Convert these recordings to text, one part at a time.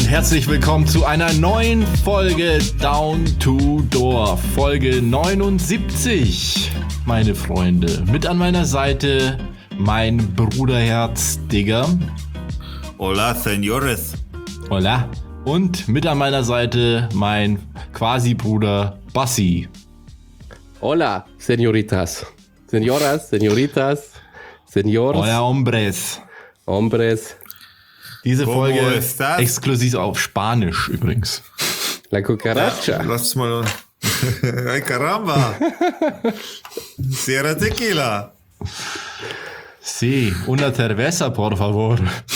herzlich willkommen zu einer neuen Folge Down to Door, Folge 79, meine Freunde. Mit an meiner Seite mein Bruderherz Digger. Hola, señores. Hola. Und mit an meiner Seite mein Quasi-Bruder Bassi. Hola, señoritas. Señoras, señoritas, señores. Hola, hombres. Hombres. Diese Folge exklusiv auf Spanisch übrigens. La cucaracha. Lass mal. Ay, caramba. Sierra Tequila. Sí, una cerveza, por favor.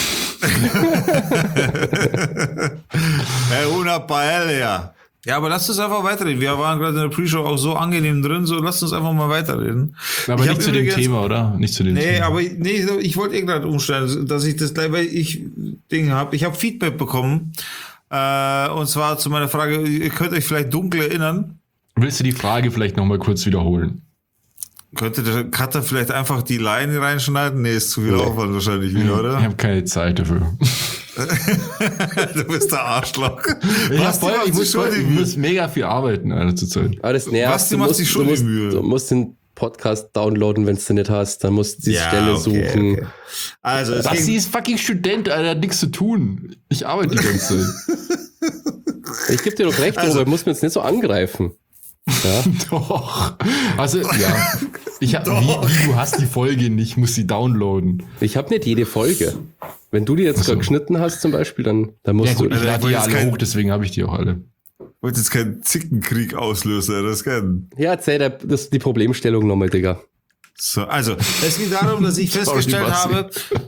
Una paella. Ja, aber lasst uns einfach weiterreden. Wir waren gerade in der Pre-Show auch so angenehm drin, so lasst uns einfach mal weiterreden. Aber nicht zu dem Thema, oder? Nicht zu dem Thema. Ich wollte gerade umstellen, dass ich das gleich, weil ich Ich habe Feedback bekommen. Und zwar zu meiner Frage, ihr könnt euch vielleicht dunkel erinnern. Willst du die Frage vielleicht nochmal kurz wiederholen? Könnte der Cutter vielleicht einfach die Line reinschneiden? Nee, ist zu viel Aufwand wahrscheinlich wieder, oder? Ich habe keine Zeit dafür. Du bist der Arschloch. Ich muss mega viel arbeiten zur Zeit. Aber das nervt. Basti macht sich schon die Mühe. Du musst den Podcast downloaden, wenn du nicht hast. Dann musst du die Stelle suchen. Okay. Also, Basti ist fucking Student, Alter, hat nichts zu tun. Ich arbeite die ganze Zeit. Ich gebe dir doch recht, aber du musst mir jetzt nicht so angreifen. Ja. Doch. Also, ja. Wie, du hast die Folge nicht, muss sie downloaden. Ich habe nicht jede Folge. Wenn du die jetzt gerade geschnitten hast zum Beispiel, dann musst du... Ich lade die ja alle hoch, deswegen habe ich die auch alle. Wollt jetzt keinen Zickenkrieg auslösen, das kann. Ja, erzähl das die Problemstellung nochmal, Digga. So, also, es geht darum, dass ich festgestellt habe...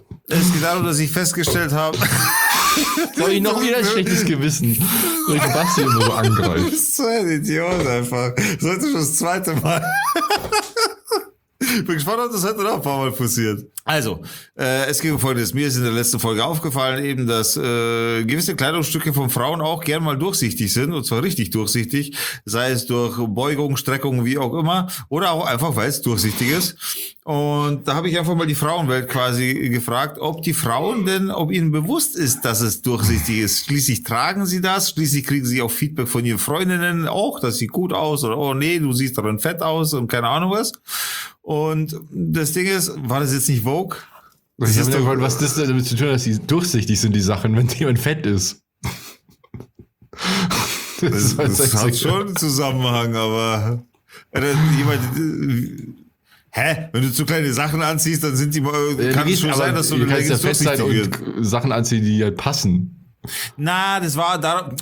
Jetzt habe ich noch wieder ein schlechtes Gewissen, weil ich Basti immer so angreift. Du bist so ein Idiot einfach. Das ist schon das zweite Mal. Ich bin gespannt, ob das heute noch ein paar Mal passiert. Also, es ging um Folgendes. Mir ist in der letzten Folge aufgefallen, eben, dass gewisse Kleidungsstücke von Frauen auch gern mal durchsichtig sind, und zwar richtig durchsichtig, sei es durch Beugung, Streckung, wie auch immer, oder auch einfach, weil es durchsichtig ist. Und da habe ich einfach mal die Frauenwelt quasi gefragt, ob ihnen bewusst ist, dass es durchsichtig ist. Schließlich tragen sie das, schließlich kriegen sie auch Feedback von ihren Freundinnen, auch, das sieht gut aus, oder oh nee, du siehst darin fett aus und keine Ahnung was. Und das Ding ist, war das jetzt nicht Vogue? Was das damit zu tun hat, dass sie durchsichtig sind, die Sachen, wenn jemand fett ist? Das hat schon einen Zusammenhang, aber wenn du zu kleine Sachen anziehst, dann sind die kann es schon sein, dass du eine Leggings durchsichtig wird. Sachen anziehen, die halt passen. Na, das war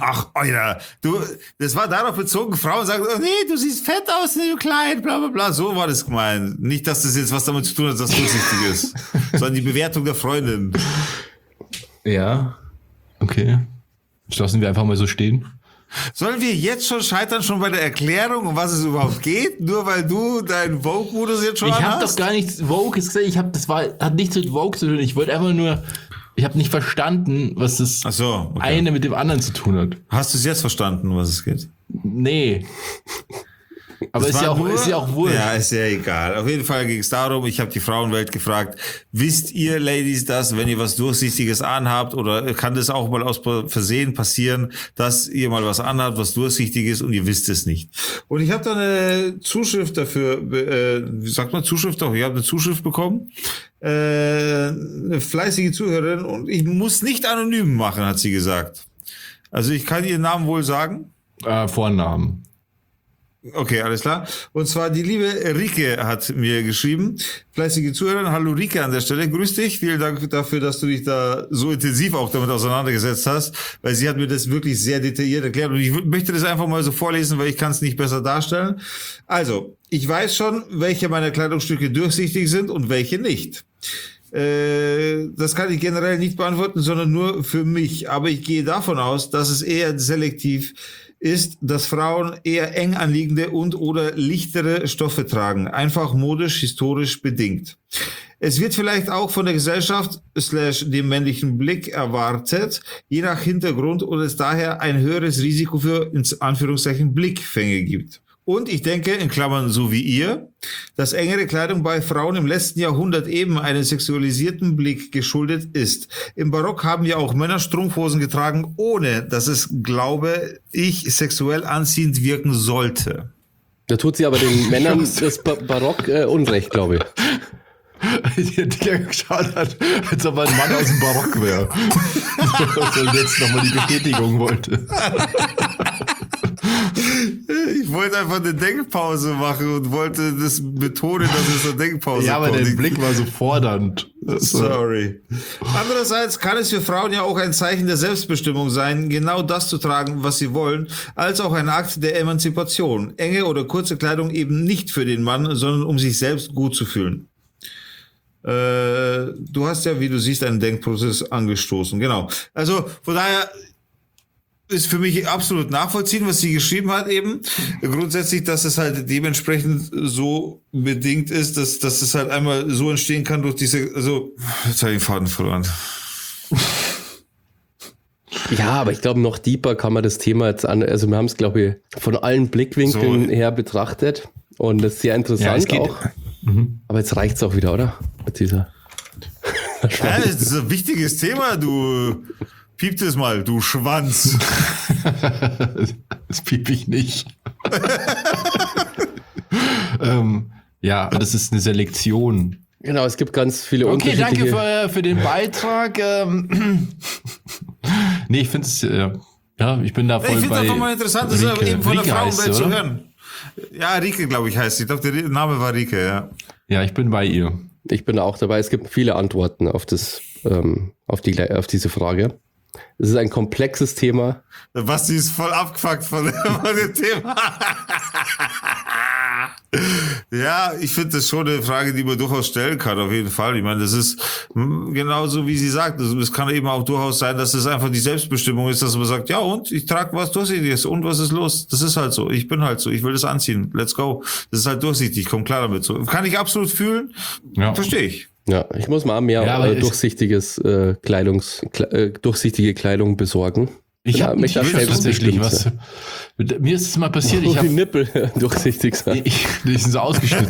darauf bezogen, Frauen sagen, oh nee, du siehst fett aus, du klein, bla bla bla, so war das gemeint. Nicht, dass das jetzt was damit zu tun hat, dass das durchsichtig ist, sondern die Bewertung der Freundin. Ja, okay. Lassen wir einfach mal so stehen. Sollen wir jetzt schon scheitern, schon bei der Erklärung, um was es überhaupt geht? Nur weil du deinen Vogue-Modus jetzt schon hast? Ich habe doch gar nichts Vogue gesagt, hat nichts mit Vogue zu tun. Ich wollte einfach nur... Ich habe nicht verstanden, was das eine mit dem anderen zu tun hat. Hast du es jetzt verstanden, um was es geht? Nee. Aber ist ja auch wurscht. Ja, ist ja egal. Auf jeden Fall ging es darum, ich habe die Frauenwelt gefragt, wisst ihr, Ladies, dass, wenn ihr was Durchsichtiges anhabt, oder kann das auch mal aus Versehen passieren, dass ihr mal was anhabt, was durchsichtig ist und ihr wisst es nicht? Und ich habe da eine Zuschrift dafür, ich habe eine Zuschrift bekommen, eine fleißige Zuhörerin, und ich muss nicht anonym machen, hat sie gesagt. Also ich kann ihren Namen wohl sagen? Vornamen. Okay, alles klar. Und zwar die liebe Rike hat mir geschrieben. Fleißige Zuhörerin, hallo Rike an der Stelle, grüß dich. Vielen Dank dafür, dass du dich da so intensiv auch damit auseinandergesetzt hast, weil sie hat mir das wirklich sehr detailliert erklärt und ich möchte das einfach mal so vorlesen, weil ich kann es nicht besser darstellen. Also, ich weiß schon, welche meiner Kleidungsstücke durchsichtig sind und welche nicht. Das kann ich generell nicht beantworten, sondern nur für mich. Aber ich gehe davon aus, dass es eher selektiv ist, dass Frauen eher eng anliegende und oder lichtere Stoffe tragen. Einfach modisch, historisch bedingt. Es wird vielleicht auch von der Gesellschaft / dem männlichen Blick erwartet, je nach Hintergrund, und es daher ein höheres Risiko für, ins Anführungszeichen, Blickfänge gibt. Und ich denke, in Klammern so wie ihr, dass engere Kleidung bei Frauen im letzten Jahrhundert eben einem sexualisierten Blick geschuldet ist. Im Barock haben ja auch Männer Strumpfhosen getragen, ohne dass es, glaube ich, sexuell anziehend wirken sollte. Da tut sie aber den Männern das Barock Unrecht, glaube ich. Der geschaut hat, als ob er ein Mann aus dem Barock wäre. Und jetzt nochmal die Bestätigung wollte. Ich wollte einfach eine Denkpause machen und wollte das betonen, dass es eine Denkpause Ja, aber kommt. der Blick war so fordernd. Sorry. Andererseits kann es für Frauen ja auch ein Zeichen der Selbstbestimmung sein, genau das zu tragen, was sie wollen, als auch ein Akt der Emanzipation. Enge oder kurze Kleidung eben nicht für den Mann, sondern um sich selbst gut zu fühlen. Du hast ja, wie du siehst, einen Denkprozess angestoßen. Genau. Also von daher ist für mich absolut nachvollziehen, was sie geschrieben hat eben. Grundsätzlich, dass es halt dementsprechend so bedingt ist, dass es halt einmal so entstehen kann durch diese, also, jetzt habe ich den Faden verloren. Ja, aber ich glaube, noch deeper kann man das Thema jetzt an, also wir haben es, glaube ich, von allen Blickwinkeln her betrachtet und das ist sehr interessant auch. Aber jetzt reicht's auch wieder, oder? Mit dieser Ja, das ist ein wichtiges Thema, du piept es mal, du Schwanz. Das piep ich nicht. Ja, das ist eine Selektion. Genau, es gibt ganz viele Okay, unterschiedliche... danke für den Beitrag. Nee, ich finde es, ja, ich bin da voll bei... Ich finde es einfach mal interessant, das ist eben von der Rike heißt Frauenwelt sie, zu oder? hören. Ja, Rike, glaube ich, heißt sie. Ich glaube, der Name war Rike, ja. Ja, ich bin bei ihr. Ich bin auch dabei. Es gibt viele Antworten auf auf diese Frage. Es ist ein komplexes Thema. Basti ist voll abgefuckt von dem Thema. Ja, ich finde das schon eine Frage, die man durchaus stellen kann, auf jeden Fall. Ich meine, das ist genauso, wie sie sagt. Es kann eben auch durchaus sein, dass es einfach die Selbstbestimmung ist, dass man sagt, ja und, ich trage was Durchsichtiges und was ist los? Das ist halt so. Ich bin halt so. Ich will das anziehen. Let's go. Das ist halt durchsichtig. Komm klar damit so. Kann ich absolut fühlen. Ja. Verstehe ich. Ja, ich muss mal mehr durchsichtige Kleidung besorgen. Ich habe tatsächlich was. Mir ist es mal passiert, ich habe Nippel durchsichtig sein. Die sind so ausgeschnitten.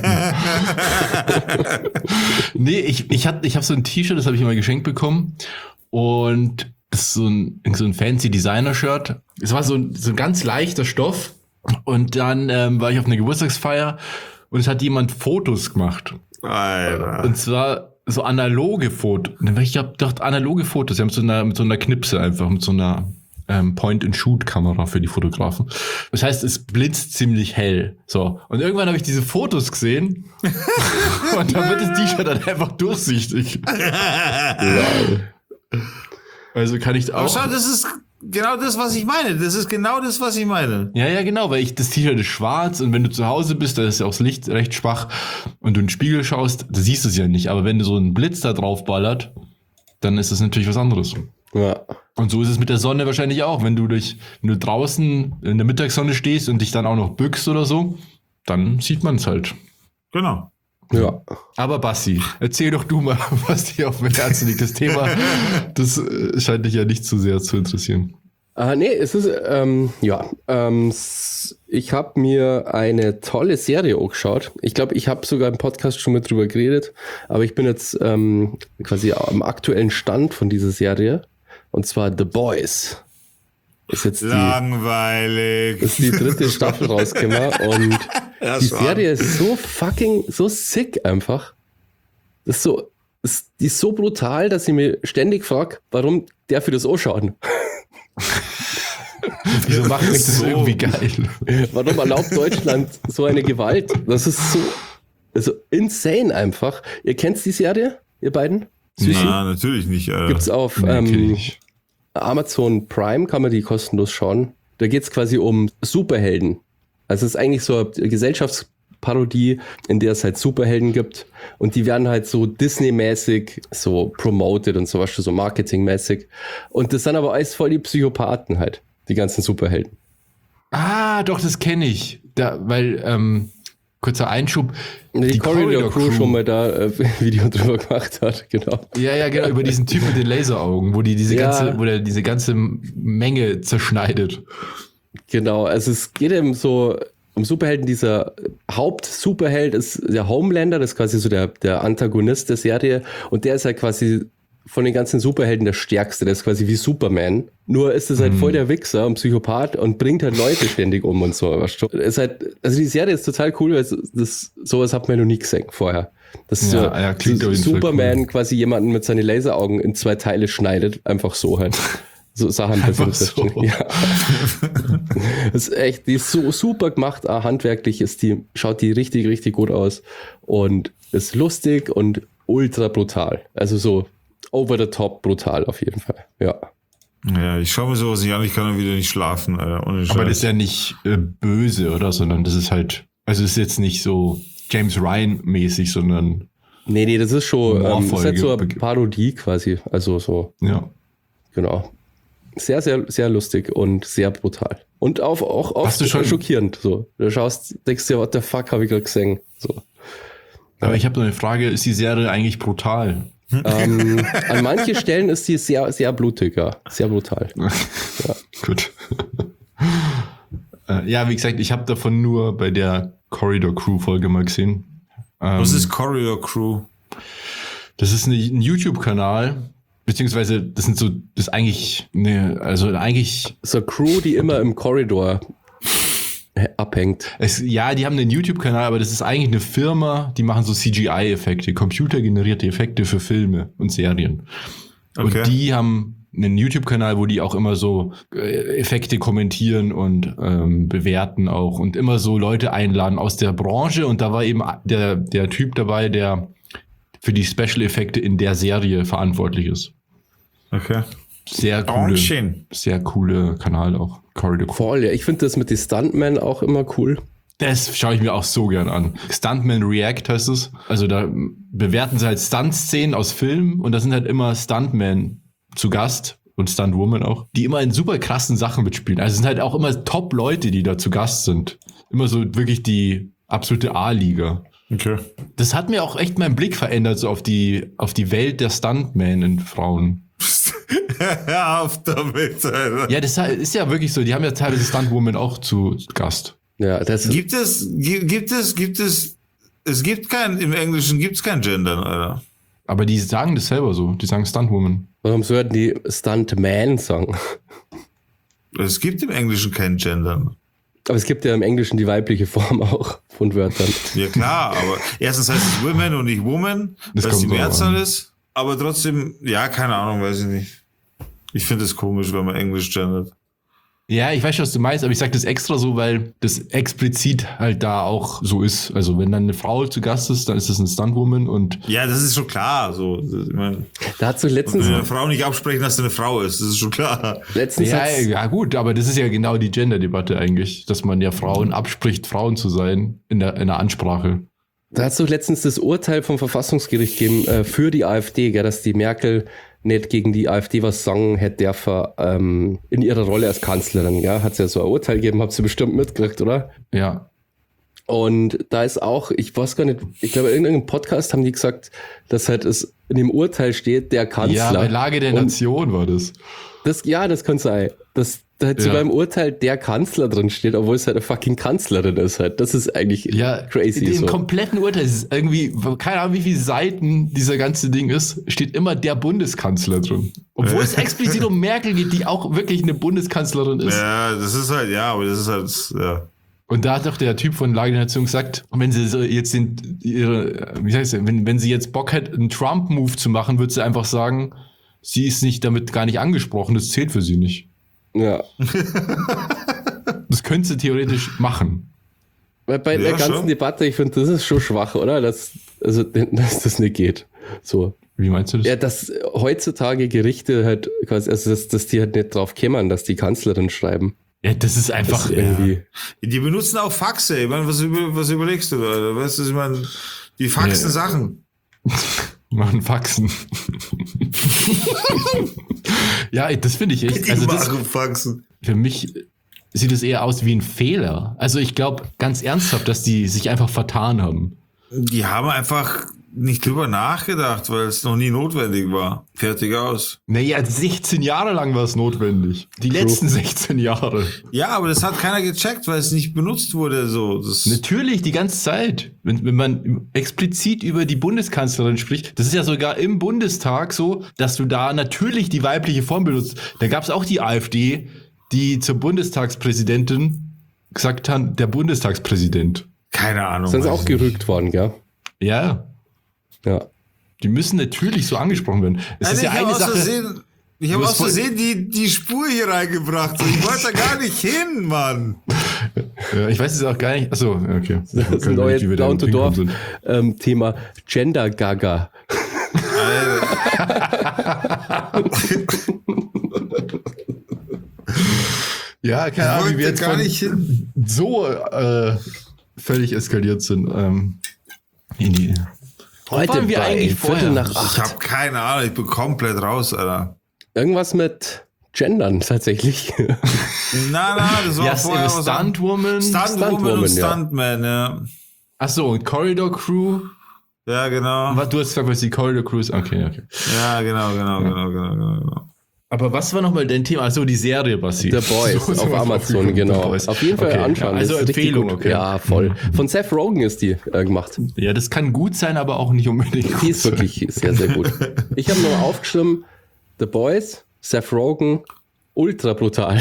Nee, ich habe so ein T-Shirt, das habe ich immer geschenkt bekommen und das ist so ein fancy Designer-Shirt. Es war so ein ganz leichter Stoff und dann war ich auf einer Geburtstagsfeier und es hat jemand Fotos gemacht. Alter. Und zwar so analoge Fotos. Ich habe gedacht, analoge Fotos, ja, mit so einer Knipse einfach, mit so einer Point-and-Shoot-Kamera für die Fotografen. Das heißt, es blitzt ziemlich hell. So. Und irgendwann habe ich diese Fotos gesehen und dann wird das T-Shirt dann einfach durchsichtig. Also kann ich auch... Aber schau, das ist genau das, was ich meine. Das ist genau das, was ich meine. Ja, genau, weil das T-Shirt ist schwarz und wenn du zu Hause bist, da ist ja auch das Licht recht schwach und du in den Spiegel schaust, da siehst du es ja nicht. Aber wenn du so einen Blitz da drauf ballert, dann ist das natürlich was anderes. Ja. Und so ist es mit der Sonne wahrscheinlich auch. Wenn du draußen in der Mittagssonne stehst und dich dann auch noch bückst oder so, dann sieht man es halt. Genau. Ja. Aber Basti, erzähl doch du mal, was dir auf dem Herzen liegt. Das Thema, das scheint dich ja nicht zu sehr zu interessieren. Nee, es ist, ich habe mir eine tolle Serie angeschaut. Ich glaube, ich habe sogar im Podcast schon mit drüber geredet, aber ich bin jetzt quasi am aktuellen Stand von dieser Serie. Und zwar The Boys. Ist jetzt langweilig. Ist die 3. Staffel rausgekommen und ja, die Serie ist so sick einfach. Das ist die ist so brutal, dass ich mir ständig frage, warum der für das anschauen. Wieso macht mich das irgendwie geil? Warum erlaubt Deutschland so eine Gewalt? Das ist so insane einfach. Ihr kennt die Serie, ihr beiden? Süßi? Na, natürlich nicht. Gibt's auf Amazon Prime, kann man die kostenlos schauen. Da geht's quasi um Superhelden. Also es ist eigentlich so eine Gesellschaftsparodie, in der es halt Superhelden gibt. Und die werden halt so Disney-mäßig so promoted und so was, so marketingmäßig. Und das sind aber alles voll die Psychopathen halt, die ganzen Superhelden. Ah, doch, das kenne ich. Weil, kurzer Einschub. Die Corridor Crew schon mal da Video drüber gemacht hat, genau. Ja, genau, über diesen Typ mit den Laseraugen, wo der diese ganze Menge zerschneidet. Genau, also es geht eben so, um Superhelden. Dieser Hauptsuperheld ist der Homelander, das ist quasi so der Antagonist der Serie. Und der ist halt quasi von den ganzen Superhelden der stärkste. Der ist quasi wie Superman. Nur ist es halt voll der Wichser und Psychopath und bringt halt Leute ständig um und so. Ist halt, also die Serie ist total cool, weil sowas hat man noch nie gesehen vorher. Das ist so Superman cool. Quasi jemanden mit seinen Laseraugen in 2 Teile schneidet. Einfach so halt. So Sachen. Einfach so. Ja. Das ist echt, die ist so super gemacht. Handwerklich schaut die richtig, richtig gut aus. Und ist lustig und ultra brutal. Also so over the top brutal auf jeden Fall. Ja. Ja, ich schaue mir sowas nicht an, ich kann dann wieder nicht schlafen. Alter. Aber das ist ja nicht böse, oder? Sondern das ist halt, also es ist jetzt nicht so James Ryan-mäßig, sondern Nee, das ist schon, das ist halt so eine Parodie quasi. Also so. Ja. Genau. Sehr, sehr, sehr lustig und sehr brutal. Und auch oft schon schockierend. So. Du schaust, denkst dir, what the fuck habe ich gerade gesehen? So. Aber ich habe noch eine Frage, ist die Serie eigentlich brutal? An manchen Stellen ist sie sehr, sehr blutig, ja. Sehr brutal. Ja. Gut. Ja, wie gesagt, ich habe davon nur bei der Corridor Crew Folge mal gesehen. Was ist Corridor Crew? Das ist ein YouTube-Kanal, beziehungsweise das ist eigentlich so eine Crew, die immer im Korridor abhängt. Die haben einen YouTube-Kanal, aber das ist eigentlich eine Firma, die machen so CGI-Effekte, computergenerierte Effekte für Filme und Serien. Okay. Und die haben einen YouTube-Kanal, wo die auch immer so Effekte kommentieren und bewerten auch und immer so Leute einladen aus der Branche. Und da war eben der Typ dabei, der für die Special-Effekte in der Serie verantwortlich ist. Okay. Sehr coole Kanal auch. Corridor. Voll, ja. Ich finde das mit den Stuntmen auch immer cool. Das schaue ich mir auch so gern an. Stuntman React heißt es. Also da bewerten sie halt Stunt-Szenen aus Filmen und da sind halt immer Stuntmen zu Gast und Stuntwoman auch, die immer in super krassen Sachen mitspielen. Also es sind halt auch immer Top-Leute, die da zu Gast sind. Immer so wirklich die absolute A-Liga. Okay. Das hat mir auch echt meinen Blick verändert, so auf die Welt der Stuntman-Frauen. Hör auf damit, Alter. Ja, das ist ja wirklich so. Die haben ja teilweise Stuntwoman auch zu Gast. Ja, das im Englischen gibt es kein Gendern, Alter. Aber die sagen das selber so. Die sagen Stuntwoman. Warum sollten die Stuntman sagen? Es gibt im Englischen kein Gendern. Aber es gibt ja im Englischen die weibliche Form auch von Wörtern. Ja klar, aber erstens heißt es Women und nicht Woman, weil es die Mehrzahl ist. Aber trotzdem, ja, keine Ahnung, weiß ich nicht. Ich finde es komisch, wenn man Englisch gendert. Ja, ich weiß schon, was du meinst, aber ich sage das extra so, weil das explizit halt da auch so ist. Also wenn dann eine Frau zu Gast ist, dann ist das eine Stuntwoman und... Ja, das ist schon klar. So, ich mein, da hat so letztens... Wenn eine Frau nicht absprechen, dass sie eine Frau ist, das ist schon klar. Ja, gut, aber das ist ja genau die Gender-Debatte eigentlich, dass man ja Frauen abspricht, Frauen zu sein in der Ansprache. Da hat es doch letztens das Urteil vom Verfassungsgericht gegeben für die AfD, gell, dass die Merkel nicht gegen die AfD was sagen hätte dürfen in ihrer Rolle als Kanzlerin. Ja, hat es ja so ein Urteil gegeben, habt ihr bestimmt mitgekriegt, oder? Ja. Und da ist auch, ich weiß gar nicht, ich glaube in irgendeinem Podcast haben die gesagt, dass halt es in dem Urteil steht, der Kanzler. Ja, bei Lage der Nation war das. Das kann sein. Da halt sogar im Urteil der Kanzler drin steht, obwohl es halt eine fucking Kanzlerin ist halt. Das ist eigentlich crazy. Im kompletten Urteil ist irgendwie, keine Ahnung, wie viele Seiten dieser ganze Ding ist, steht immer der Bundeskanzler drin. Obwohl es explizit um Merkel geht, die auch wirklich eine Bundeskanzlerin ist. Ja, das ist halt, aber das ist halt, ja. Und da hat doch der Typ von Lage der Nation gesagt, wenn sie jetzt wenn sie jetzt Bock hat, einen Trump-Move zu machen, würde sie einfach sagen, sie ist nicht damit gar nicht angesprochen, das zählt für sie nicht. Ja. Das könnte sie theoretisch machen. Weil bei der ganzen Debatte, ich finde, das ist schon schwach, oder? Dass das nicht geht. So. Wie meinst du das? Ja, dass heutzutage Gerichte halt quasi, also dass die halt nicht drauf kämen, dass die Kanzlerin schreiben. Ja, das ist einfach irgendwie. Die benutzen auch Faxe. Ich meine, was überlegst du da? Weißt du, ich meine, die faxen Sachen. Machen Faxen. Ja, das finde ich echt. Also Faxen. Für mich sieht es eher aus wie ein Fehler. Also ich glaube ganz ernsthaft, dass die sich einfach vertan haben. Die haben einfach nicht drüber nachgedacht, weil es noch nie notwendig war. Fertig aus. Naja, 16 Jahre lang war es notwendig. Die letzten 16 Jahre. Ja, aber das hat keiner gecheckt, weil es nicht benutzt wurde. So. Das Natürlich, die ganze Zeit. Wenn man explizit über die Bundeskanzlerin spricht, das ist ja sogar im Bundestag so, dass du da natürlich die weibliche Form benutzt. Da gab es auch die AfD, die zur Bundestagspräsidentin gesagt haben, der Bundestagspräsident. Keine Ahnung. Sind sie auch gerügt worden, gell? Ja. Ja. Die müssen natürlich so angesprochen werden. Es ist ja eine Sache. Ich habe aus Versehen die Spur hier reingebracht. Ich wollte da gar nicht hin, Mann. Ja, ich weiß es auch gar nicht. Achso, okay. Das ist ein neues Down-to-Dorf-Thema Gender Gaga. Ja, keine Ahnung, wie wir jetzt gar nicht hin. so völlig eskaliert sind. In die Heute waren wir bei eigentlich Viertel vorher? nach 8. Ich habe keine Ahnung, ich bin komplett raus, Alter. Irgendwas mit Gendern tatsächlich. Na, das war Ja, vorher was Stuntwoman. Stuntwoman und ja. Stuntman, ja. Achso, und Corridor Crew. Ja, genau. Du hast gesagt, was die Corridor Crew ist. Okay. Ja, genau. Aber was war nochmal dein Thema? Achso, die Serie, Basti. The Boys So auf Amazon, The genau. Boys. Auf jeden Fall Okay, anschauen. ja, also Das ist richtig Empfehlung, gut. okay. Ja, voll. Von Seth Rogen ist die gemacht. Ja, das kann gut sein, aber auch nicht unbedingt gut Die ist wirklich sehr, sehr gut. Ich habe nur aufgeschrieben, The Boys, Seth Rogen, ultra brutal.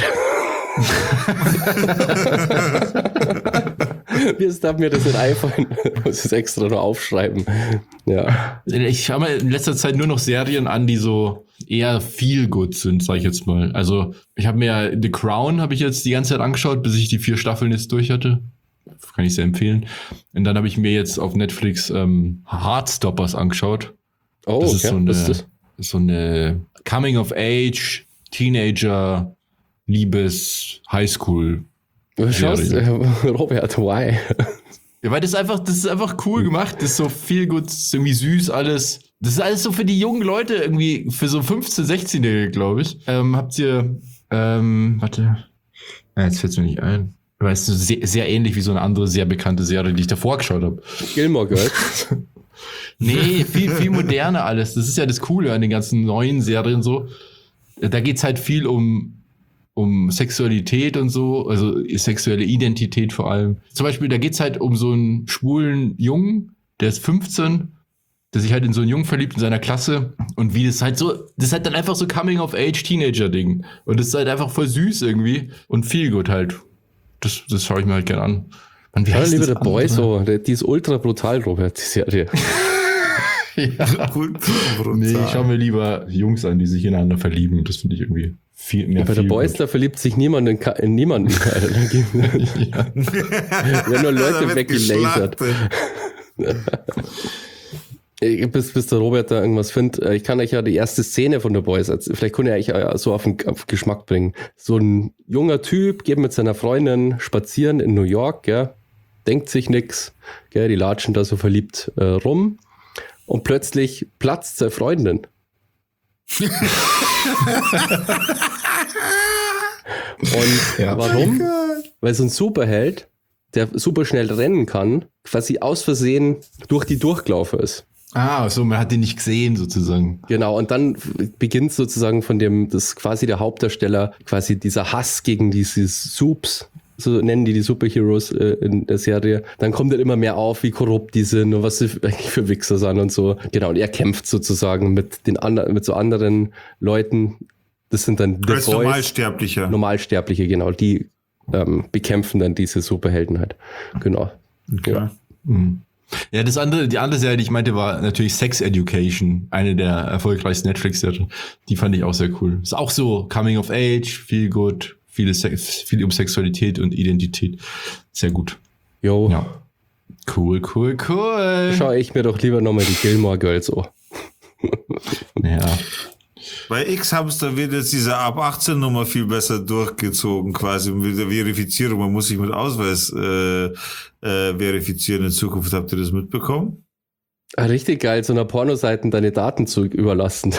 Wie darf mir das nicht einfallen? Ich muss es extra nur aufschreiben. Ja. Ich schaue mir in letzter Zeit nur noch Serien an, die so eher feel good sind, sag ich jetzt mal. Also ich habe mir The Crown habe ich jetzt die ganze Zeit angeschaut, bis ich die 4 Staffeln jetzt durch hatte. Kann ich sehr empfehlen. Und dann habe ich mir jetzt auf Netflix Heartstoppers angeschaut. Oh, Das ist okay. so eine, Was ist das? so eine Coming of Age, Teenager, Liebes, Highschool. Du schaust, Robert, why? Ja, weil das ist einfach cool gemacht. Das ist so viel gut, das ist irgendwie süß alles. Das ist alles so für die jungen Leute irgendwie, für so 15-, 16-Jährige, glaube ich. Habt ihr, warte. Ja, jetzt fällt es mir nicht ein. Weil es ist sehr, sehr ähnlich wie so eine andere sehr bekannte Serie, die ich davor geschaut habe. Gilmore Girls. Nee, viel moderner alles. Das ist ja das Coole an den ganzen neuen Serien so. Da geht's halt viel um Sexualität und so, also sexuelle Identität vor allem. Zum Beispiel, da geht's halt um so einen schwulen Jungen, der ist 15, der sich halt in so einen Jungen verliebt in seiner Klasse und wie das ist halt dann einfach so Coming-of-Age-Teenager-Ding. Und das ist halt einfach voll süß irgendwie und viel gut halt. Das schaue ich mir halt gerne an. Mann, wie Ja, heißt lieber das der Boy, andere? so, die ist ultra brutal, Robert, die Serie. Ja. Nee, ich schaue mir lieber Jungs an, die sich ineinander verlieben. Das finde ich irgendwie viel mehr. Bei der Boys, da verliebt sich niemand in niemanden. Ja. Werden nur Leute weggelasert. Bis der Robert da irgendwas findet. Ich kann euch ja die erste Szene von der Boys, vielleicht könnt ihr euch so auf Geschmack bringen. So ein junger Typ geht mit seiner Freundin spazieren in New York, gell? Denkt sich nix, gell? Die latschen da so verliebt rum und plötzlich platzt seine Freundin. Und Ja. warum? Weil so ein Superheld, der super schnell rennen kann, quasi aus Versehen durch die durchgelaufen ist. Ah, so, man hat den nicht gesehen sozusagen. Genau, und dann beginnt sozusagen das quasi der Hauptdarsteller, quasi dieser Hass gegen diese Supes, so nennen die Superheroes in der Serie. Dann kommt er immer mehr auf, wie korrupt die sind und was sie eigentlich für Wichser sind und so. Genau, und er kämpft sozusagen mit so anderen Leuten. Das sind dann The Als Boys. Normalsterbliche, genau. Die bekämpfen dann diese Superhelden halt. Genau. Okay. Ja. Ja, die andere Serie, die ich meinte, war natürlich Sex Education, eine der erfolgreichsten Netflix-Serien. Die fand ich auch sehr cool. Ist auch so Coming of Age, viel gut, viel um Sexualität und Identität. Sehr gut. Jo. Ja. Cool. Schau ich mir doch lieber nochmal die Gilmore Girls an. Ja. Bei X-Hamster wird jetzt diese ab 18 Nummer viel besser durchgezogen, quasi mit der Verifizierung. Man muss sich mit Ausweis verifizieren in Zukunft. Habt ihr das mitbekommen? Ah, richtig geil, so einer Pornoseiten deine Daten zu überlassen.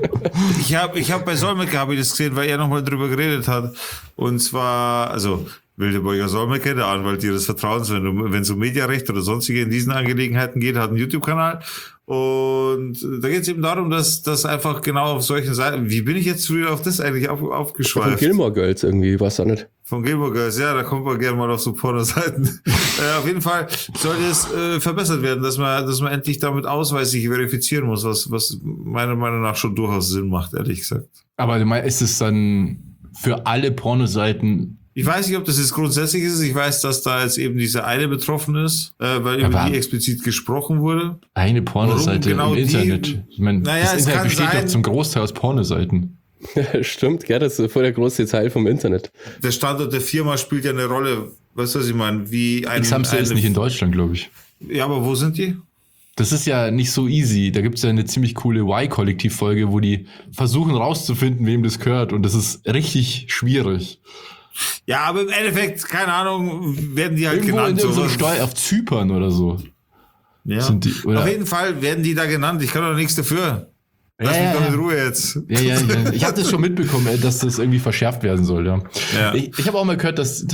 Ich hab bei Solmecke habe ich das gesehen, weil er nochmal drüber geredet hat. Und zwar, also Wildeborger Solmecke, der Anwalt Ihres Vertrauens, wenn es um Mediarecht oder sonstige in diesen Angelegenheiten geht, hat einen YouTube-Kanal. Und da geht es eben darum, dass einfach genau auf solchen Seiten, wie bin ich jetzt früher auf das eigentlich aufgeschweift? Von Gilmore Girls irgendwie, was auch nicht. Von Gilmore Girls, ja, da kommt man gerne mal auf so Pornoseiten. Auf jeden Fall sollte es verbessert werden, dass man endlich damit ausweislich verifizieren muss, was meiner Meinung nach schon durchaus Sinn macht, ehrlich gesagt. Aber ist es dann für alle Pornoseiten? Ich weiß nicht, ob das jetzt grundsätzlich ist. Ich weiß, dass da jetzt eben dieser eine betroffen ist, weil über die explizit gesprochen wurde. Eine Pornoseite genau im Internet. Ich meine, das Internet besteht doch zum Großteil aus Pornoseiten. Stimmt, gell, das ist voll der große Teil vom Internet. Der Standort der Firma spielt ja eine Rolle. Weißt du, was ich meine? Wie Xhamster ist nicht in Deutschland, glaube ich. Ja, aber wo sind die? Das ist ja nicht so easy. Da gibt es ja eine ziemlich coole Y-Kollektiv-Folge, wo die versuchen rauszufinden, wem das gehört. Und das ist richtig schwierig. Ja, aber im Endeffekt, keine Ahnung, werden die halt irgendwo genannt. In so Steuer auf Zypern oder so. Ja. Sind die, oder? Auf jeden Fall werden die da genannt. Ich kann doch nichts dafür. Lass mich doch in Ruhe jetzt. Ja. Ich habe das schon mitbekommen, dass das irgendwie verschärft werden soll. Ja. Ich habe auch mal gehört, dass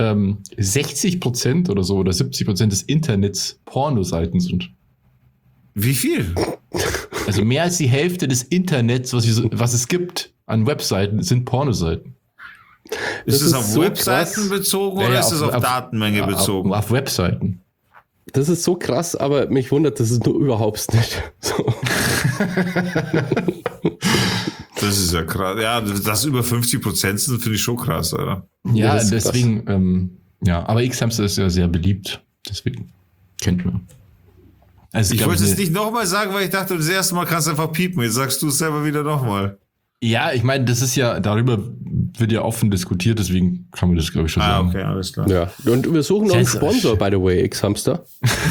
60% oder so oder 70% des Internets Pornoseiten sind. Wie viel? Also mehr als die Hälfte des Internets, was es gibt an Webseiten, sind Pornoseiten. Ist es auf so Webseiten bezogen oder ist es auf Datenmenge bezogen? Auf Webseiten. Das ist so krass, aber mich wundert, das ist nur überhaupt nicht. So. Das ist ja krass. Ja, das über 50% sind, finde ich schon krass, oder? Ja, deswegen, aber Xhamster ist ja sehr beliebt. Deswegen kennt man. Also ich wollte es nicht nochmal sagen, weil ich dachte, das erste Mal kannst du einfach piepen. Jetzt sagst du es selber wieder nochmal. Ja, ich meine, das ist ja, darüber wird ja offen diskutiert, deswegen kann man das, glaube ich, schon sagen. Okay, alles klar. Ja, und wir suchen noch einen Sponsor, by the way, Xhamster.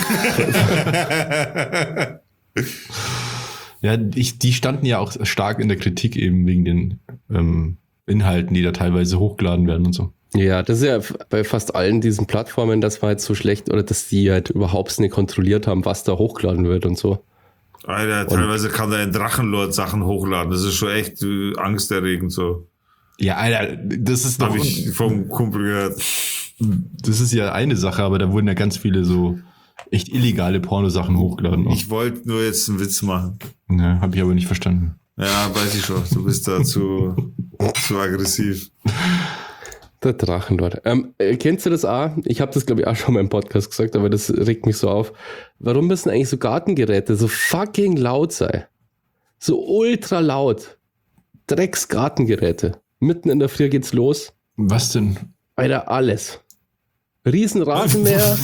Ja, die standen ja auch stark in der Kritik eben wegen den Inhalten, die da teilweise hochgeladen werden und so. Ja, das ist ja bei fast allen diesen Plattformen, das war halt so schlecht, oder dass die halt überhaupt nicht kontrolliert haben, was da hochgeladen wird und so. Alter, teilweise kann da ein Drachenlord Sachen hochladen. Das ist schon echt angsterregend so. Ja, Alter, das ist doch... Hab ich vom Kumpel gehört. Das ist ja eine Sache, aber da wurden ja ganz viele so echt illegale Pornosachen hochgeladen. Auch. Ich wollte nur jetzt einen Witz machen. Ja, hab ich aber nicht verstanden. Ja, weiß ich schon. Du bist da zu aggressiv. Der Drachenlord. Kennst du das auch? Ich habe das, glaube ich, auch schon mal im Podcast gesagt, aber das regt mich so auf. Warum müssen eigentlich so Gartengeräte so fucking laut sein? So ultra laut. Drecksgartengeräte. Mitten in der Früh geht's los. Was denn? Alter, alles. Riesenrasenmäher,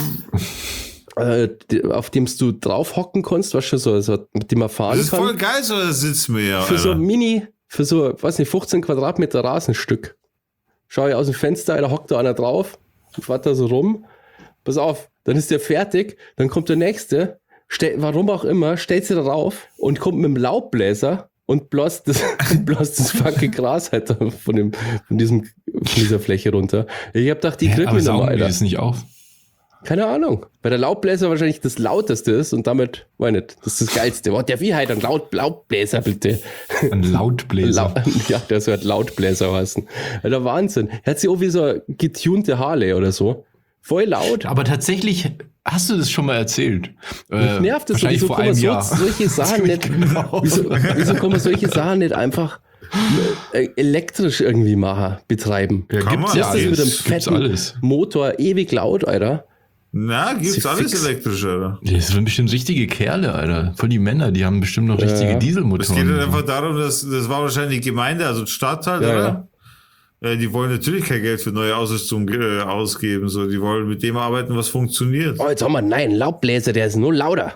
auf dem du drauf hocken kannst, was schon so, mit dem man fahren kann. Das ist voll geil, so ein Sitzmäher. Für so für so, 15 Quadratmeter Rasenstück. Schau ich aus dem Fenster, da hockt da einer drauf, fährt da so rum. Pass auf, dann ist der fertig, dann kommt der nächste, warum auch immer, stellt sich da rauf und kommt mit dem Laubbläser und bläst das fucking Gras halt von dieser Fläche runter. Ich hab gedacht, die kriegen wir nochmal, Alter. Das nicht auf? Keine Ahnung. Weil der Laubbläser wahrscheinlich das lauteste ist und damit, weiß nicht, das ist das Geilste. Was der Viehheit, ein Laubbläser, bitte. Ein Lautbläser. Ja, der soll halt Lautbläser heißen. Alter, Wahnsinn. Er hat sich auch wie so eine getunte Harley oder so. Voll laut. Aber tatsächlich, hast du das schon mal erzählt? Mich nervt das. Wahrscheinlich vor einem Jahr. Solche Sachen nicht, wieso kann man solche Sachen nicht einfach elektrisch irgendwie betreiben? Ja, gibt's ja alles. Mit einem fetten Motor ewig laut, Alter. Na, gibt's alles elektrisch, Alter. Das sind bestimmt richtige Kerle, Alter. Voll die Männer, die haben bestimmt noch richtige Dieselmotoren. Es geht halt einfach darum, das war wahrscheinlich die Gemeinde, also Stadtteil, oder? Ja, die wollen natürlich kein Geld für neue Ausrüstung ausgeben. So, die wollen mit dem arbeiten, was funktioniert. Oh, jetzt haben wir, nein, Laubbläser, der ist nur lauter.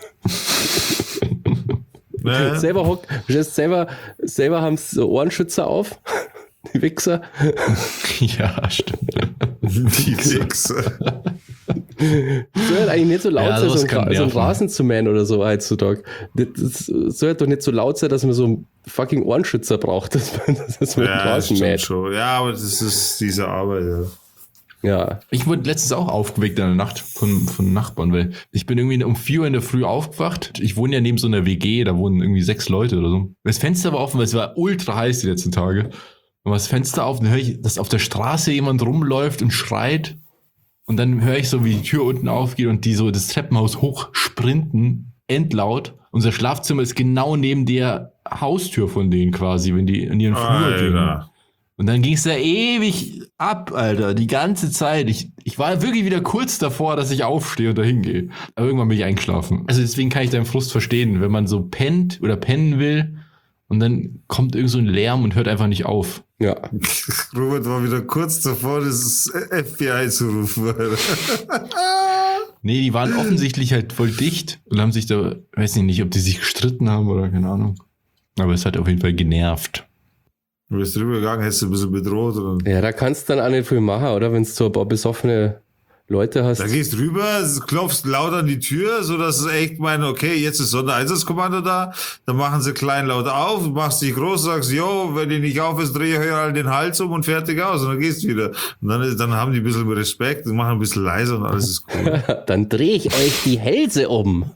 Selber haben sie so Ohrenschützer auf. Die Wichser. Ja, stimmt. Die Wichser. Soll halt eigentlich nicht so laut sein, so ein Rasen zu mähen oder so heutzutage. Das soll halt doch nicht so laut sein, dass man so einen fucking Ohrenschützer braucht, dass man den Rasen mäht. Schon. Ja, aber das ist diese Arbeit, ja. Ich wurde letztens auch aufgeweckt in der Nacht von Nachbarn, weil ich bin irgendwie um 4 Uhr in der Früh aufgewacht. Ich wohne ja neben so einer WG, da wohnen irgendwie 6 Leute oder so. Das Fenster war offen, weil es war ultra heiß die letzten Tage. und mach das Fenster auf, dann höre ich, dass auf der Straße jemand rumläuft und schreit. Und dann höre ich so, wie die Tür unten aufgeht und die so das Treppenhaus hochsprinten, endlaut. Unser Schlafzimmer ist genau neben der Haustür von denen quasi, wenn die in ihren Flur gehen. Und dann ging es da ewig ab, Alter, die ganze Zeit. Ich war wirklich wieder kurz davor, dass ich aufstehe und da hingehe. Aber irgendwann bin ich eingeschlafen. Also deswegen kann ich deinen Frust verstehen, wenn man so pennt oder pennen will und dann kommt irgend so ein Lärm und hört einfach nicht auf. Ja. Robert war wieder kurz davor, das FBI zu rufen. Nee, die waren offensichtlich halt voll dicht und haben sich da, weiß nicht, ob die sich gestritten haben oder keine Ahnung. Aber es hat auf jeden Fall genervt. Du bist rübergegangen, hättest du ein bisschen bedroht. Oder? Ja, da kannst du dann auch nicht viel machen, oder? Wenn du so ein paar besoffene Leute hast. Da gehst rüber, klopfst laut an die Tür, sodass es echt meinen, okay, jetzt ist Sondereinsatzkommando da. Dann machen sie klein laut auf, machst dich groß, sagst, jo, wenn die nicht auf ist, dreh ich euch halt den Hals um und fertig aus. Und dann gehst du wieder. Und dann haben die ein bisschen Respekt und machen ein bisschen leiser und alles ist cool. Dann drehe ich euch die Hälse um.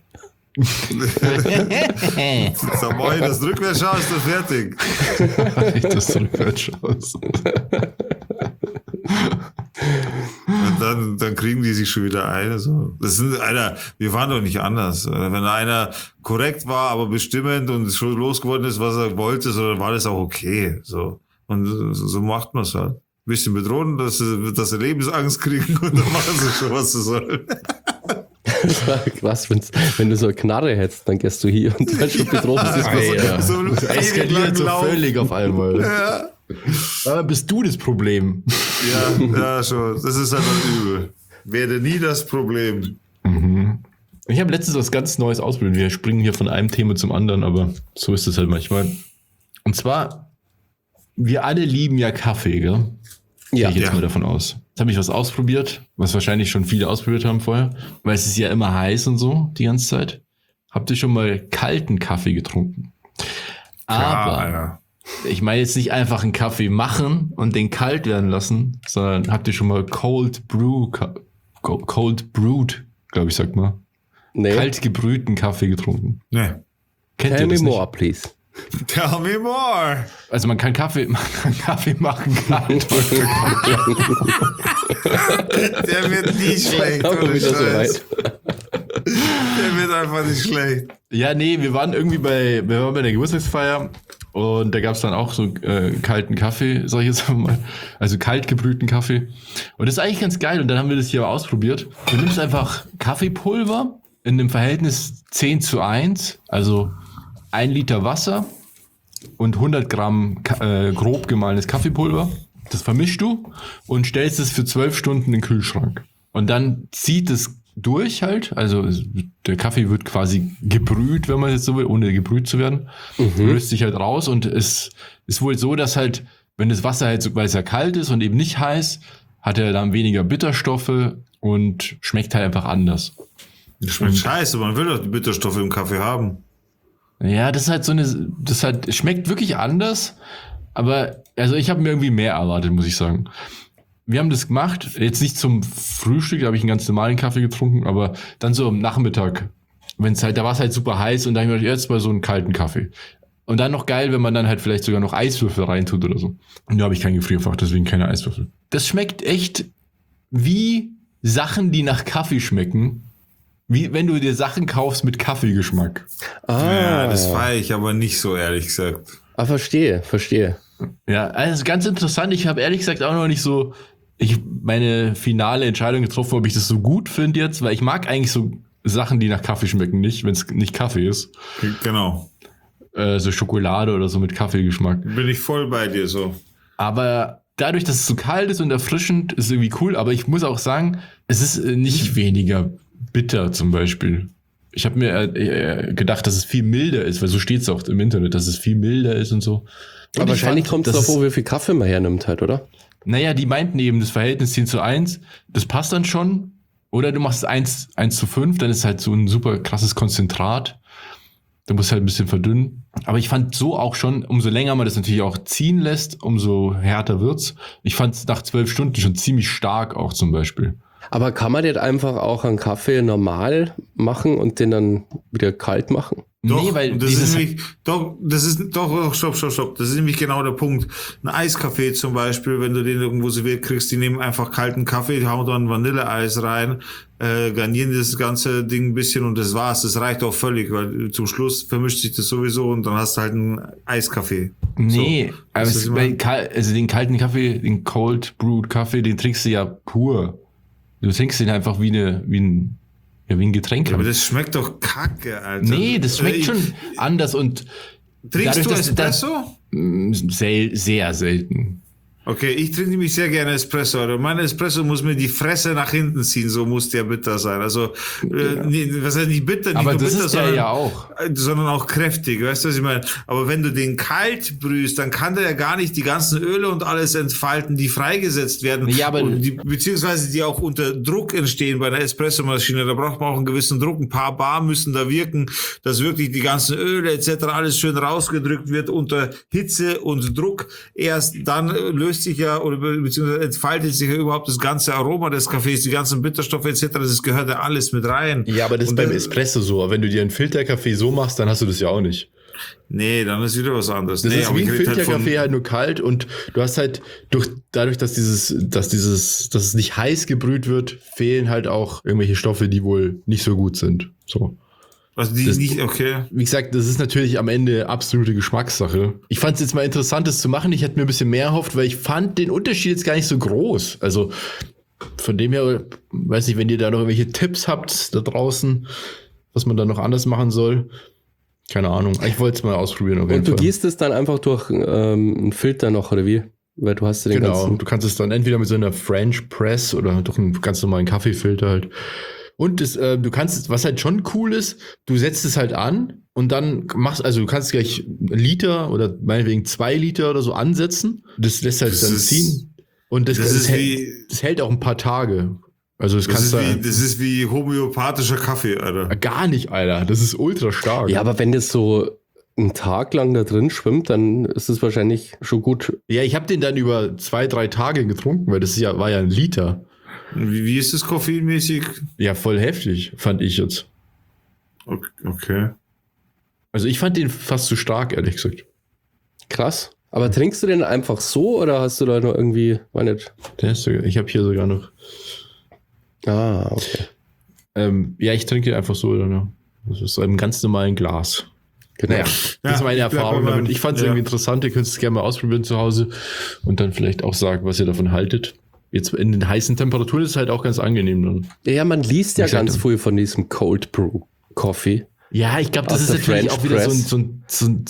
Sag mal, das rückwärts schaust du fertig. Das rückwärts schaust. Und dann kriegen die sich schon wieder ein. So. Das sind, Alter, wir waren doch nicht anders. Wenn einer korrekt war, aber bestimmend und schon losgeworden ist, was er wollte, so, dann war das auch okay. So. Und so macht man es halt. Ein bisschen bedrohen, dass sie Lebensangst kriegen und dann machen sie schon, was sie sollen. Krass, wenn du so eine Knarre hättest, dann gehst du hier und dann schon bedroht. Das eskaliert so völlig auf einmal. Ja. Aber bist du das Problem? Ja, schon. Das ist einfach übel. Werde nie das Problem. Mhm. Ich habe letztens was ganz Neues ausprobiert. Wir springen hier von einem Thema zum anderen, aber so ist es halt manchmal. Und zwar, wir alle lieben ja Kaffee, gell? Ja. Gehe ich jetzt mal davon aus. Jetzt habe ich was ausprobiert, was wahrscheinlich schon viele ausprobiert haben vorher, weil es ist ja immer heiß und so die ganze Zeit. Habt ihr schon mal kalten Kaffee getrunken? Aber ja. Ich meine jetzt nicht einfach einen Kaffee machen und den kalt werden lassen, sondern habt ihr schon mal Cold Brewed, glaube ich, sagt man. Nee. Kalt gebrühten Kaffee getrunken. Nee. Kennt Tell ihr me das more, nicht? please. Tell me more. Also man kann Kaffee machen kalt. Der wird nie schlecht. Aber Ohne wieder so Scheiß. weit. Der wird einfach nicht schlecht. Ja, nee, wir waren bei der Geburtstagsfeier und da gab es dann auch so kalten Kaffee, sag ich jetzt mal. Also kalt gebrühten Kaffee. Und das ist eigentlich ganz geil. Und dann haben wir das hier ausprobiert. Du nimmst einfach Kaffeepulver in einem Verhältnis 10:1, also 1 Liter Wasser und 100 Gramm grob gemahlenes Kaffeepulver. Das vermischst du und stellst es für 12 Stunden in den Kühlschrank. Und dann zieht es durch halt, also der Kaffee wird quasi gebrüht, wenn man jetzt so will, ohne gebrüht zu werden. Löst sich halt raus und es ist wohl so, dass halt, wenn das Wasser halt, so, weil es ja kalt ist und eben nicht heiß, hat er dann weniger Bitterstoffe und schmeckt halt einfach anders. Das schmeckt scheiße, man will doch die Bitterstoffe im Kaffee haben. Ja, das ist halt schmeckt wirklich anders, aber also ich habe mir irgendwie mehr erwartet, muss ich sagen. Wir haben das gemacht, jetzt nicht zum Frühstück, da habe ich einen ganz normalen Kaffee getrunken, aber dann so am Nachmittag, da war es halt super heiß und dann habe ich gedacht, jetzt mal so einen kalten Kaffee. Und dann noch geil, wenn man dann halt vielleicht sogar noch Eiswürfel reintut oder so. Und da habe ich kein Gefrierfach, deswegen keine Eiswürfel. Das schmeckt echt wie Sachen, die nach Kaffee schmecken. Wie wenn du dir Sachen kaufst mit Kaffeegeschmack. Ja, das feiere ich aber nicht so, ehrlich gesagt. Verstehe. Ja, also ganz interessant. Ich habe ehrlich gesagt auch noch nicht so meine finale Entscheidung getroffen, ob ich das so gut finde jetzt, weil ich mag eigentlich so Sachen, die nach Kaffee schmecken, nicht, wenn es nicht Kaffee ist. Genau. So Schokolade oder so mit Kaffeegeschmack. Bin ich voll bei dir so. Aber dadurch, dass es so kalt ist und erfrischend, ist irgendwie cool. Aber ich muss auch sagen, es ist nicht weniger bitter zum Beispiel. Ich habe mir gedacht, dass es viel milder ist, weil so steht es auch im Internet, dass es viel milder ist und so. Und Aber wahrscheinlich kommt es darauf, wie viel Kaffee man hernimmt halt, oder? Naja, die meinten eben, das Verhältnis 10:1, das passt dann schon. Oder du machst 1:5, dann ist halt so ein super krasses Konzentrat. Du musst halt ein bisschen verdünnen. Aber ich fand so auch schon, umso länger man das natürlich auch ziehen lässt, umso härter wird's. Ich fand es nach 12 Stunden schon ziemlich stark auch zum Beispiel. Aber kann man das einfach auch einen Kaffee normal machen und den dann wieder kalt machen? Doch, Nee, weil das ist nämlich, stopp. Das ist nämlich genau der Punkt. Ein Eiskaffee zum Beispiel, wenn du den irgendwo serviert kriegst, die nehmen einfach kalten Kaffee, hauen dann Vanilleeis rein, garnieren das ganze Ding ein bisschen und das war's. Das reicht auch völlig, weil zum Schluss vermischt sich das sowieso und dann hast du halt einen Eiskaffee. Nee, So, aber das ist immer- also den kalten Kaffee, den Cold Brewed Kaffee, den trinkst du ja pur. Du trinkst den einfach wie ein Getränk. aber das schmeckt doch kacke, Alter. Nee, das schmeckt Ich- schon anders und Trinkst dadurch, du dass- Espresso? sehr selten. Okay, ich trinke nämlich sehr gerne Espresso. Aber mein Espresso muss mir die Fresse nach hinten ziehen, so muss der bitter sein. Also, nee, was heißt nicht bitter, nicht Aber nur das bitter, ist der sondern, ja auch. sondern auch kräftig. Weißt du, was ich meine? Aber wenn du den kalt brühst, dann kann der ja gar nicht die ganzen Öle und alles entfalten, die freigesetzt werden. Ja, aber- und beziehungsweise die auch unter Druck entstehen bei einer Espressomaschine. Da braucht man auch einen gewissen Druck. Ein paar Bar müssen da wirken, dass wirklich die ganzen Öle etc. alles schön rausgedrückt wird unter Hitze und Druck. Erst dann löst sich ja oder beziehungsweise entfaltet sich ja überhaupt das ganze Aroma des Kaffees, die ganzen Bitterstoffe etc. Das gehört ja alles mit rein. Ja, aber das ist Und beim dann- Espresso so. Aber wenn du dir einen Filterkaffee so machst, dann hast du das ja auch nicht. Nee, dann ist wieder was anderes. Das nee, ist aber wie ein ich rede Filterkaffee halt nur kalt und du hast halt dadurch, dass es nicht heiß gebrüht wird, fehlen halt auch irgendwelche Stoffe, die wohl nicht so gut sind. So. also die das- nicht, okay. Wie gesagt, das ist natürlich am Ende absolute Geschmackssache. Ich fand es jetzt mal interessant, das zu machen. Ich hätte mir ein bisschen mehr erhofft, weil ich fand den Unterschied jetzt gar nicht so groß. Also von dem her, weiß nicht, wenn ihr da noch irgendwelche Tipps habt da draußen, was man da noch anders machen soll. Keine Ahnung. Ich wollte es mal ausprobieren. Auf jeden Und du Fall. gießt es dann einfach durch einen Filter noch, oder wie? Weil du hast ja den Genau. ganzen... Du kannst es dann entweder mit so einer French Press oder durch einen ganz normalen Kaffeefilter halt. Und du kannst, was halt schon cool ist, du setzt es halt an und dann du kannst gleich Liter oder meinetwegen 2 Liter oder so ansetzen. Das lässt halt Das dann ist- ziehen. Und das ist das hält auch ein paar Tage. Also das kannst du Das ist wie homöopathischer Kaffee, Alter. gar nicht, Alter. Das ist ultra stark. Ja, aber wenn das so einen Tag lang da drin schwimmt, dann ist es wahrscheinlich schon gut. Ja, ich habe den dann über 2-3 Tage getrunken, weil war ja ein Liter. Wie ist das koffeinmäßig? Ja, voll heftig, fand ich jetzt. Okay. Also ich fand den fast zu stark, ehrlich gesagt. Krass. Aber trinkst du den einfach so oder hast du da noch irgendwie, weiß nicht? Ich habe hier sogar noch. Ah, okay. Ja, ich trinke einfach so, oder? Ne? Das ist so im ganz normalen Glas. Naja, das ist meine ich bleib Erfahrung bei meinem- damit. Ich fand es ja. irgendwie interessant. Ihr könnt es gerne mal ausprobieren zu Hause und dann vielleicht auch sagen, was ihr davon haltet. Jetzt in den heißen Temperaturen ist es halt auch ganz angenehm dann. Ja, man liest ja Ich sag ganz dann- viel von diesem Cold Brew Coffee. Ja, ich glaube, das Aus ist der natürlich French auch wieder Press. so ein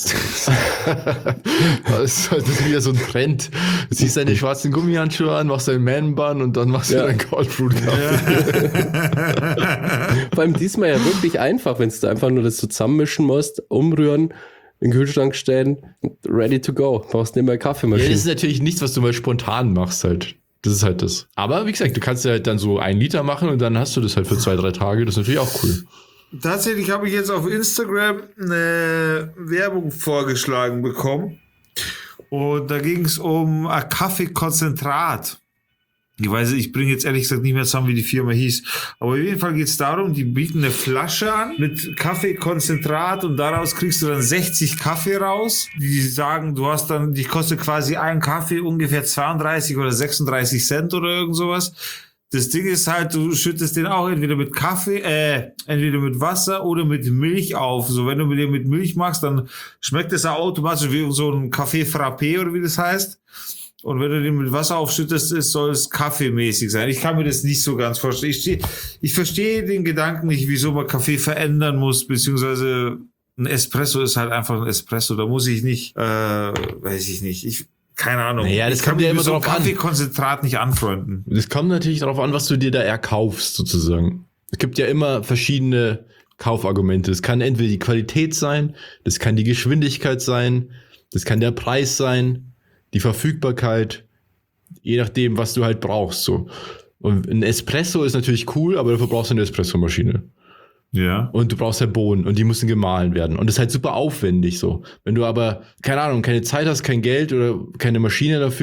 das ist wieder so ein Trend. Du ziehst deine schwarzen Gummihandschuhe an, machst deinen Man-Bun und dann machst du Ja. deinen Cold Brew Kaffee. Vor allem diesmal ja wirklich einfach, wenn du einfach nur das zusammenmischen musst, umrühren, in den Kühlschrank stellen, ready to go. Brauchst nicht mehr Ja, Kaffeemaschine. das ist natürlich nichts, was du mal spontan machst halt. Das ist halt das. Aber wie gesagt, du kannst ja halt dann so 1 Liter machen und dann hast du das halt für 2-3 Tage. Das ist natürlich auch cool. Tatsächlich habe ich jetzt auf Instagram eine Werbung vorgeschlagen bekommen. Und da ging es um ein Kaffeekonzentrat. Ich bringe jetzt ehrlich gesagt nicht mehr zusammen, wie die Firma hieß. Aber auf jeden Fall geht es darum, die bieten eine Flasche an mit Kaffeekonzentrat und daraus kriegst du dann 60 Kaffee raus. Die sagen, die kostet quasi ein Kaffee ungefähr 32 oder 36 Cent oder irgend sowas. Das Ding ist halt, du schüttest den auch entweder mit entweder mit Wasser oder mit Milch auf. So, wenn du den mit Milch machst, dann schmeckt es auch automatisch wie so ein Kaffee Frappé oder wie das heißt. Und wenn du den mit Wasser aufschüttest, soll es kaffeemäßig sein. Ich kann mir das nicht so ganz vorstellen. Ich verstehe den Gedanken nicht, wieso man Kaffee verändern muss, beziehungsweise ein Espresso ist halt einfach ein Espresso. Da muss ich nicht, weiß ich nicht. Keine Ahnung. Naja, das ich kann kommt ja mir immer mit so einem drauf an. Kaffeekonzentrat nicht anfreunden. Das kommt natürlich darauf an, was du dir da erkaufst, sozusagen. Es gibt ja immer verschiedene Kaufargumente. Das kann entweder die Qualität sein, das kann die Geschwindigkeit sein, das kann der Preis sein, die Verfügbarkeit, je nachdem, was du halt brauchst. So. Und ein Espresso ist natürlich cool, aber dafür brauchst du eine Espressomaschine. Ja. Und du brauchst halt Bohnen und die müssen gemahlen werden. Und das ist halt super aufwendig so. Wenn du aber, keine Ahnung, keine Zeit hast, kein Geld oder keine Maschine dafür,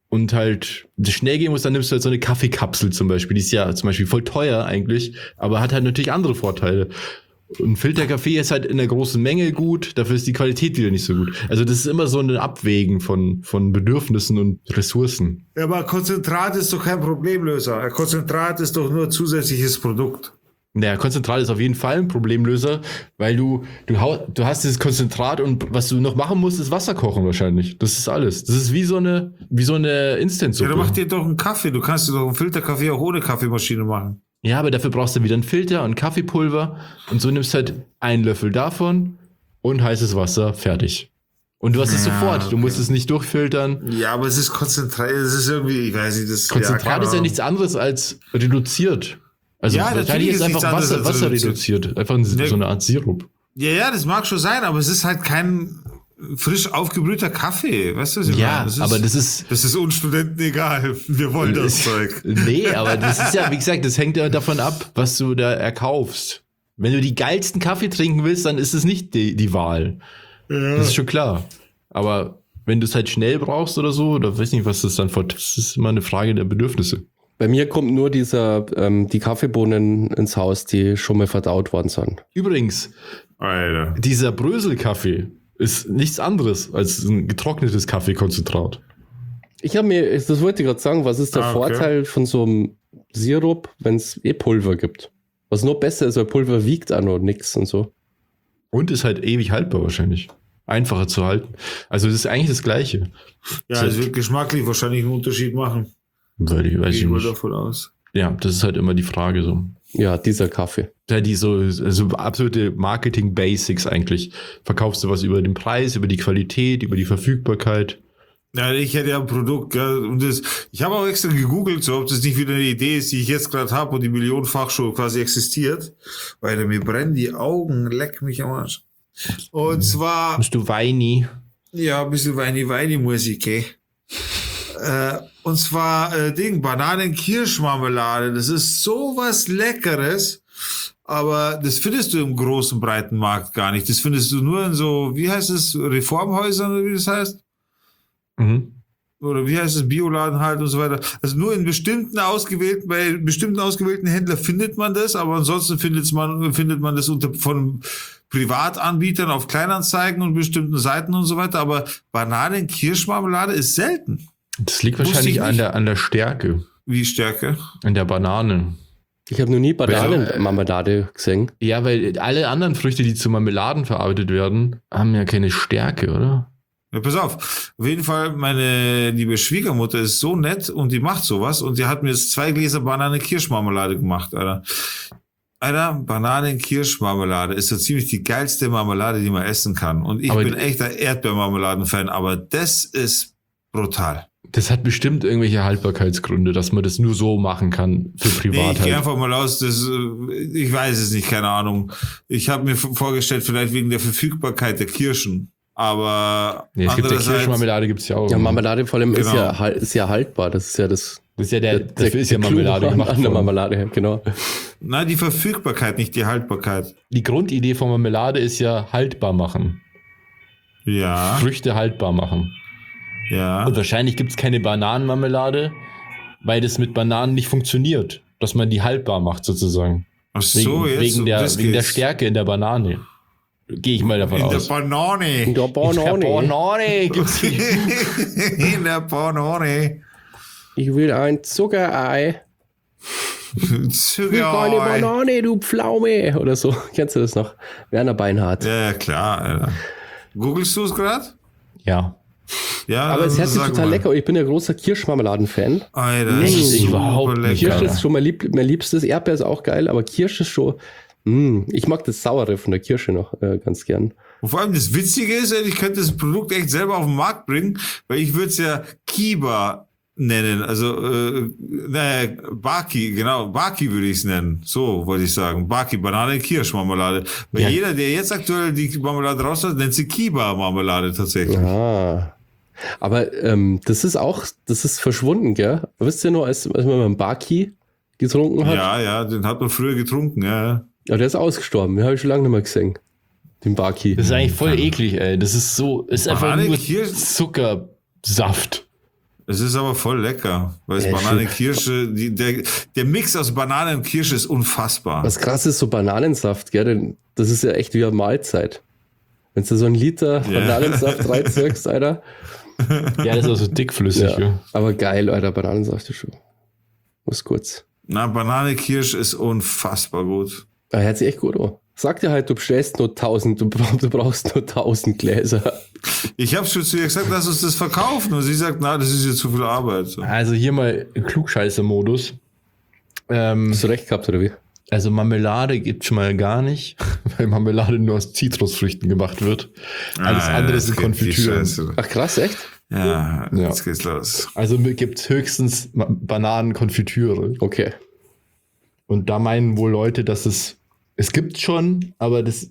und halt schnell gehen muss, dann nimmst du halt so eine Kaffeekapsel zum Beispiel. Die ist ja zum Beispiel voll teuer eigentlich, aber hat halt natürlich andere Vorteile. Und Filterkaffee ist halt in der großen Menge gut, dafür ist die Qualität wieder nicht so gut. Also das ist immer so ein Abwägen von Bedürfnissen und Ressourcen. Ja, aber Konzentrat ist doch kein Problemlöser. Konzentrat ist doch nur zusätzliches Produkt. Naja, Konzentrat ist auf jeden Fall ein Problemlöser, weil du hast dieses Konzentrat und was du noch machen musst, ist Wasser kochen wahrscheinlich. Das ist alles. Das ist wie so eine Instant-Suppe. Ja, dann mach dir doch einen Kaffee. Du kannst dir doch einen Filterkaffee auch ohne Kaffeemaschine machen. Ja, aber dafür brauchst du wieder einen Filter und Kaffeepulver und so nimmst halt einen Löffel davon und heißes Wasser, fertig. Und du hast es sofort, du musst es nicht durchfiltern. Ja, aber es ist Konzentrat, es ist irgendwie, ich weiß nicht, das Konzentrat ist ja nichts anderes als reduziert. Also ja, wahrscheinlich ist einfach Wasser reduziert. Einfach so eine Art Sirup. Ja, das mag schon sein, aber es ist halt kein frisch aufgebrühter Kaffee. Weißt du, was ich ja, meine? aber das ist uns Studenten egal. Wir wollen das Zeug. Nee, aber das ist ja, wie gesagt, das hängt ja davon ab, was du da erkaufst. Wenn du die geilsten Kaffee trinken willst, dann ist es nicht die Wahl. Ja. Das ist schon klar. Aber wenn du es halt schnell brauchst oder so, oder weiß nicht, was das dann das ist immer eine Frage der Bedürfnisse. Bei mir kommt nur die Kaffeebohnen ins Haus, die schon mal verdaut worden sind. Übrigens, Alter, dieser Bröselkaffee ist nichts anderes als ein getrocknetes Kaffeekonzentrat. Das wollte ich gerade sagen, was ist der Vorteil von so einem Sirup, wenn es Pulver gibt? Was noch besser ist, weil Pulver wiegt auch noch nichts und so. Und ist halt ewig haltbar wahrscheinlich. Einfacher zu halten. Also das ist eigentlich das Gleiche. Ja, es wird geschmacklich wahrscheinlich einen Unterschied machen. Weiß ich nicht. Davon aus. Ja, das ist halt immer die Frage so. Ja, dieser Kaffee. Ja, die so absolute Marketing-Basics eigentlich. Verkaufst du was über den Preis, über die Qualität, über die Verfügbarkeit? Ja, ich hätte ja ein Produkt, gell, und ich habe auch extra gegoogelt, so ob das nicht wieder eine Idee ist, die ich jetzt gerade habe und die millionenfach schon quasi existiert, weil mir brennen die Augen, leck mich am Arsch. Und zwar... Bist du weini? Ja, ein bisschen Weini-Musik, okay. Und zwar Bananen-Kirschmarmelade. Das ist sowas Leckeres, aber das findest du im großen, breiten Markt gar nicht. Das findest du nur in so, wie heißt es, Reformhäusern oder wie das heißt? Mhm. Oder wie heißt es, Bioladen halt und so weiter. Also nur bei bestimmten ausgewählten Händlern findet man das, aber ansonsten findet man das von Privatanbietern auf Kleinanzeigen und bestimmten Seiten und so weiter. Aber Bananen-Kirschmarmelade ist selten. Das liegt wahrscheinlich an der Stärke. Wie Stärke? An der Banane. Ich habe noch nie Bananenmarmelade gesehen. Ja, weil alle anderen Früchte, die zu Marmeladen verarbeitet werden, haben ja keine Stärke, oder? Ja, pass auf jeden Fall, meine liebe Schwiegermutter ist so nett und die macht sowas und die hat mir jetzt 2 Gläser Bananen-Kirschmarmelade gemacht, Alter. Alter, Bananen-Kirschmarmelade ist so ziemlich die geilste Marmelade, die man essen kann. Und ich bin echter Erdbeermarmeladen-Fan, aber das ist brutal. Das hat bestimmt irgendwelche Haltbarkeitsgründe, dass man das nur so machen kann für privat. Ich gehe einfach mal aus, ich weiß es nicht, keine Ahnung. Ich habe mir vorgestellt, vielleicht wegen der Verfügbarkeit der Kirschen. Aber es gibt ja Kirschmarmelade, gibt's ja auch. Ja, Marmelade vor allem ist ja haltbar. Das ist ja das. Das ist ja dafür ist ja Marmelade gemacht. An der Marmelade, genau. Nein, die Verfügbarkeit, nicht die Haltbarkeit. Die Grundidee von Marmelade ist ja haltbar machen. Ja. Früchte haltbar machen. Ja. Und wahrscheinlich gibt's keine Bananenmarmelade, weil das mit Bananen nicht funktioniert, dass man die haltbar macht sozusagen. Ach so, wegen der Stärke in der Banane. Gehe ich mal davon aus. In der Banane gibt's die. In der Banane. Ich will ein Zuckerei. Zuckerei. Eine Banane, du Pflaume. Oder so. Kennst du das noch? Werner Beinhardt. Ja, klar, Alter. Googlest du es gerade? Ja. Ja, aber es hört sich total lecker. Ich bin ja großer Kirschmarmeladen-Fan. Alter, das ist überhaupt nicht. Kirsche ist schon mein liebstes. Erdbeer ist auch geil, aber Kirsche ist schon... Ich mag das Saure von der Kirsche noch ganz gern. Und vor allem das Witzige ist, ich könnte das Produkt echt selber auf den Markt bringen, weil ich würde es ja Kiba nennen. Also, Baki, genau. Baki würde ich es nennen. So wollte ich sagen. Baki, Banane-Kirschmarmelade. Weil jeder, der jetzt aktuell die Marmelade raus hat, nennt sie Kiba-Marmelade tatsächlich. Ah. Aber das ist verschwunden, gell? Wisst ihr noch, als man einen Baki getrunken hat? Ja, den hat man früher getrunken, ja. Ja, der ist ausgestorben. Den habe ich schon lange nicht mehr gesehen. Den Baki. Das ist eigentlich voll eklig, ey. Das ist einfach nur Zuckersaft. Es ist aber voll lecker, weil es Ja, Banane, Kirsche, der Mix aus Banane und Kirsche ist unfassbar. Was krass ist, so Bananensaft, gell? Das ist ja echt wie eine Mahlzeit. Wenn du so einen Liter Bananensaft reinzirkst, Alter. Ja, das ist auch so dickflüssig. Ja. Ja. Aber geil, Alter, Bananensaft ist schon. Muss kurz. Na, Banane, Kirsch ist unfassbar gut. Ah, hört sich echt gut an. Sag dir halt, du bestellst nur 1000, du brauchst nur 1000 Gläser. Ich habe schon zu ihr gesagt, lass uns das verkaufen. Und sie sagt, na, das ist jetzt zu viel Arbeit. So. Also hier mal Klugscheißer-Modus. Hast du recht gehabt, oder wie? Also Marmelade gibt schon mal gar nicht, weil Marmelade nur aus Zitrusfrüchten gemacht wird. Alles andere sind Konfitüren. Ach krass, echt? Ja, Ja. jetzt geht's los. Also gibt es höchstens Bananenkonfitüre. Okay. Und da meinen wohl Leute, dass es gibt schon, aber das,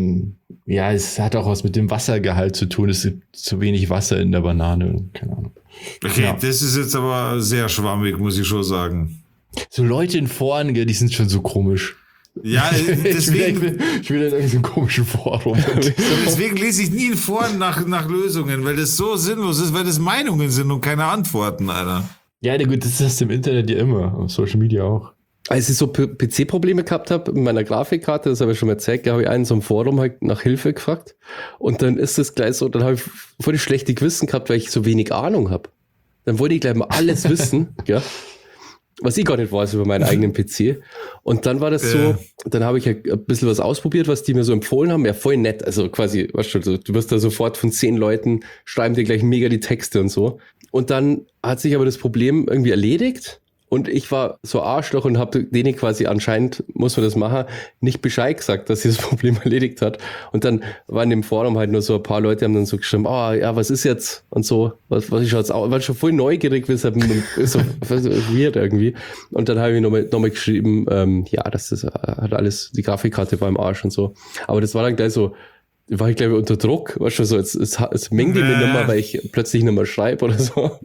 es hat auch was mit dem Wassergehalt zu tun. Es gibt zu wenig Wasser in der Banane. Keine Ahnung. Okay, Ja. das ist jetzt aber sehr schwammig, muss ich schon sagen. So Leute in Foren, die sind schon so komisch. Ja, deswegen, Ich will in irgendeinem komischen Forum. deswegen lese ich nie in Foren nach Lösungen, weil das so sinnlos ist, weil das Meinungen sind und keine Antworten, Alter. Ja, gut, das ist im Internet ja immer, auf Social Media auch. Als ich so PC-Probleme gehabt habe mit meiner Grafikkarte, das habe ich schon mal erzählt, da habe ich einen so im Forum halt nach Hilfe gefragt. Und dann ist es gleich so, dann habe ich voll die schlechte Gewissen gehabt, weil ich so wenig Ahnung habe. Dann wollte ich gleich mal alles wissen, ja, was ich gar nicht weiß über meinen eigenen PC. Und dann war das so, dann habe ich halt ein bisschen was ausprobiert, was die mir so empfohlen haben. Ja, voll nett. Also quasi, weißt du, du wirst da sofort von 10 Leuten, schreiben dir gleich mega die Texte und so. Und dann hat sich aber das Problem irgendwie erledigt. Und ich war so Arschloch und habe denen quasi anscheinend, muss man das machen, nicht Bescheid gesagt, dass sie das Problem erledigt hat. Und dann waren im Forum halt nur so ein paar Leute, haben dann so geschrieben, oh ja, was ist jetzt? Und so, was ich jetzt auch, war schon voll neugierig, weshalb so weird irgendwie. Und dann habe ich nochmal geschrieben, ja, das ist, hat alles, die Grafikkarte war im Arsch und so. Aber das war dann gleich so, war ich glaube ich unter Druck, weißt du, so, es mengt die mir nicht mehr, weil ich plötzlich nicht mehr schreibe oder so.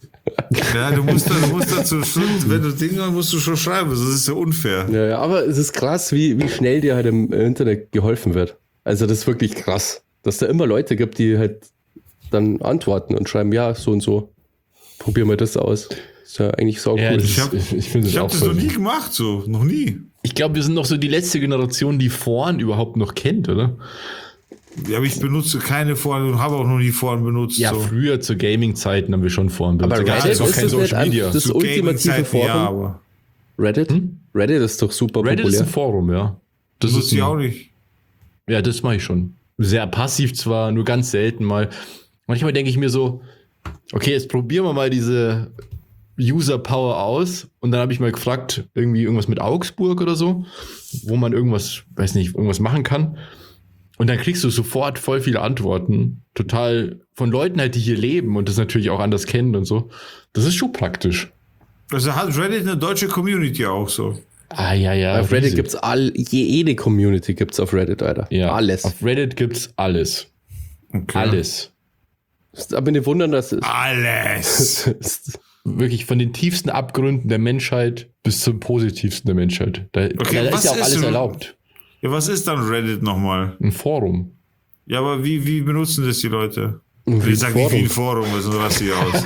Ja, du musst dazu schon, wenn du Dinge musst du schon schreiben, das ist ja unfair. Ja, aber es ist krass, wie schnell dir halt im Internet geholfen wird. Also das ist wirklich krass, dass da immer Leute gibt, die halt dann antworten und schreiben, ja, so und so, probier mal das aus. Ist ja eigentlich sau cool. Ja, Ich habe finde das noch nie gemacht, so, noch nie. Ich glaube, wir sind noch so die letzte Generation, die Foren überhaupt noch kennt, oder? Ja, aber ich benutze keine Foren und habe auch noch nie Foren benutzt. Ja, so. früher zu Gaming-Zeiten haben wir schon Foren benutzt. Aber Da gab's Reddit jetzt auch ist kein das nicht Social Media. das Zu ultimative Gaming-Zeiten, Forum? ja, aber Reddit? Reddit ist doch super Reddit ist populär. ein Forum, ja. Das benutze ich ein- auch nicht. Ja, das mache ich schon. Sehr passiv zwar, nur ganz selten mal. Manchmal denke ich mir so, okay, jetzt probieren wir mal diese User Power aus. Und dann habe ich mal gefragt, irgendwie irgendwas mit Augsburg oder so, wo man irgendwas, weiß nicht, irgendwas machen kann. Und dann kriegst du sofort voll viele Antworten. Total von Leuten halt, die hier leben und das natürlich auch anders kennen und so. Das ist schon praktisch. Also hat Reddit eine deutsche Community auch so. Ah, ja. Auf Reddit riesig. gibt's jede Community gibt's auf Reddit, Alter. Ja, Alles. Auf Reddit gibt's alles. Okay. Alles. Aber nicht wundern, dass Alles. Wirklich von den tiefsten Abgründen der Menschheit bis zum positivsten der Menschheit. Da ist was ja auch ist alles denn- erlaubt. Ja, was ist dann Reddit nochmal? Ein Forum. Ja, aber wie benutzen das die Leute? Wie Ich sag nicht wie ein Forum. Forum, was raste ich aus.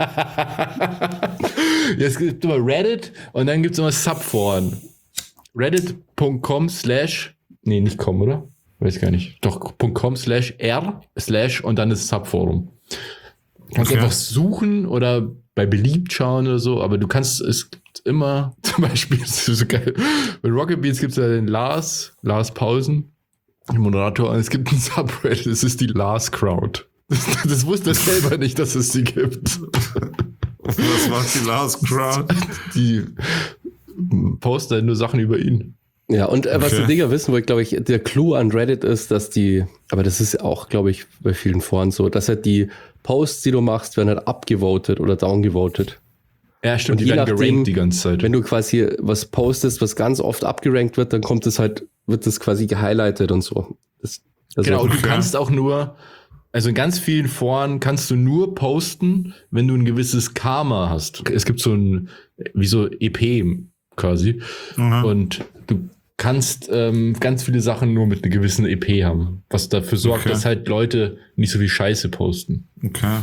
Ja, es gibt immer Reddit und dann gibt es immer Subforen. Reddit.com/ nee, nicht com, oder? Weiß gar nicht. Doch, .com/r/ und dann ist Subforum. Du kannst Okay. einfach suchen oder bei beliebt schauen oder so, aber du kannst, es gibt immer, zum Beispiel, das ist so geil, bei Rocket Beans gibt es ja den Lars Pausen, den Moderator, und es gibt ein Subreddit, das ist die Lars Crowd. Das wusste er selber nicht, dass es sie gibt. Was macht die Last Crowd? Die posten halt nur Sachen über ihn. Ja, und was Okay. die Dinger wissen wollen, glaube ich, der Clou an Reddit ist, dass aber das ist auch, glaube ich, bei vielen Foren so, dass halt die Posts, die du machst, werden halt abgevotet oder downgevotet. Ja, stimmt, Und die je werden nachdem, gerankt die ganze Zeit. Wenn du quasi was postest, was ganz oft abgerankt wird, dann wird das quasi gehighlightet und so. Genau, und du Okay. kannst auch nur, also in ganz vielen Foren kannst du nur posten, wenn du ein gewisses Karma hast. Es gibt so ein, wie so EP quasi. Mhm. Und du kannst ganz viele Sachen nur mit einer gewissen EP haben. Was dafür sorgt, Okay. dass halt Leute nicht so viel Scheiße posten. Okay.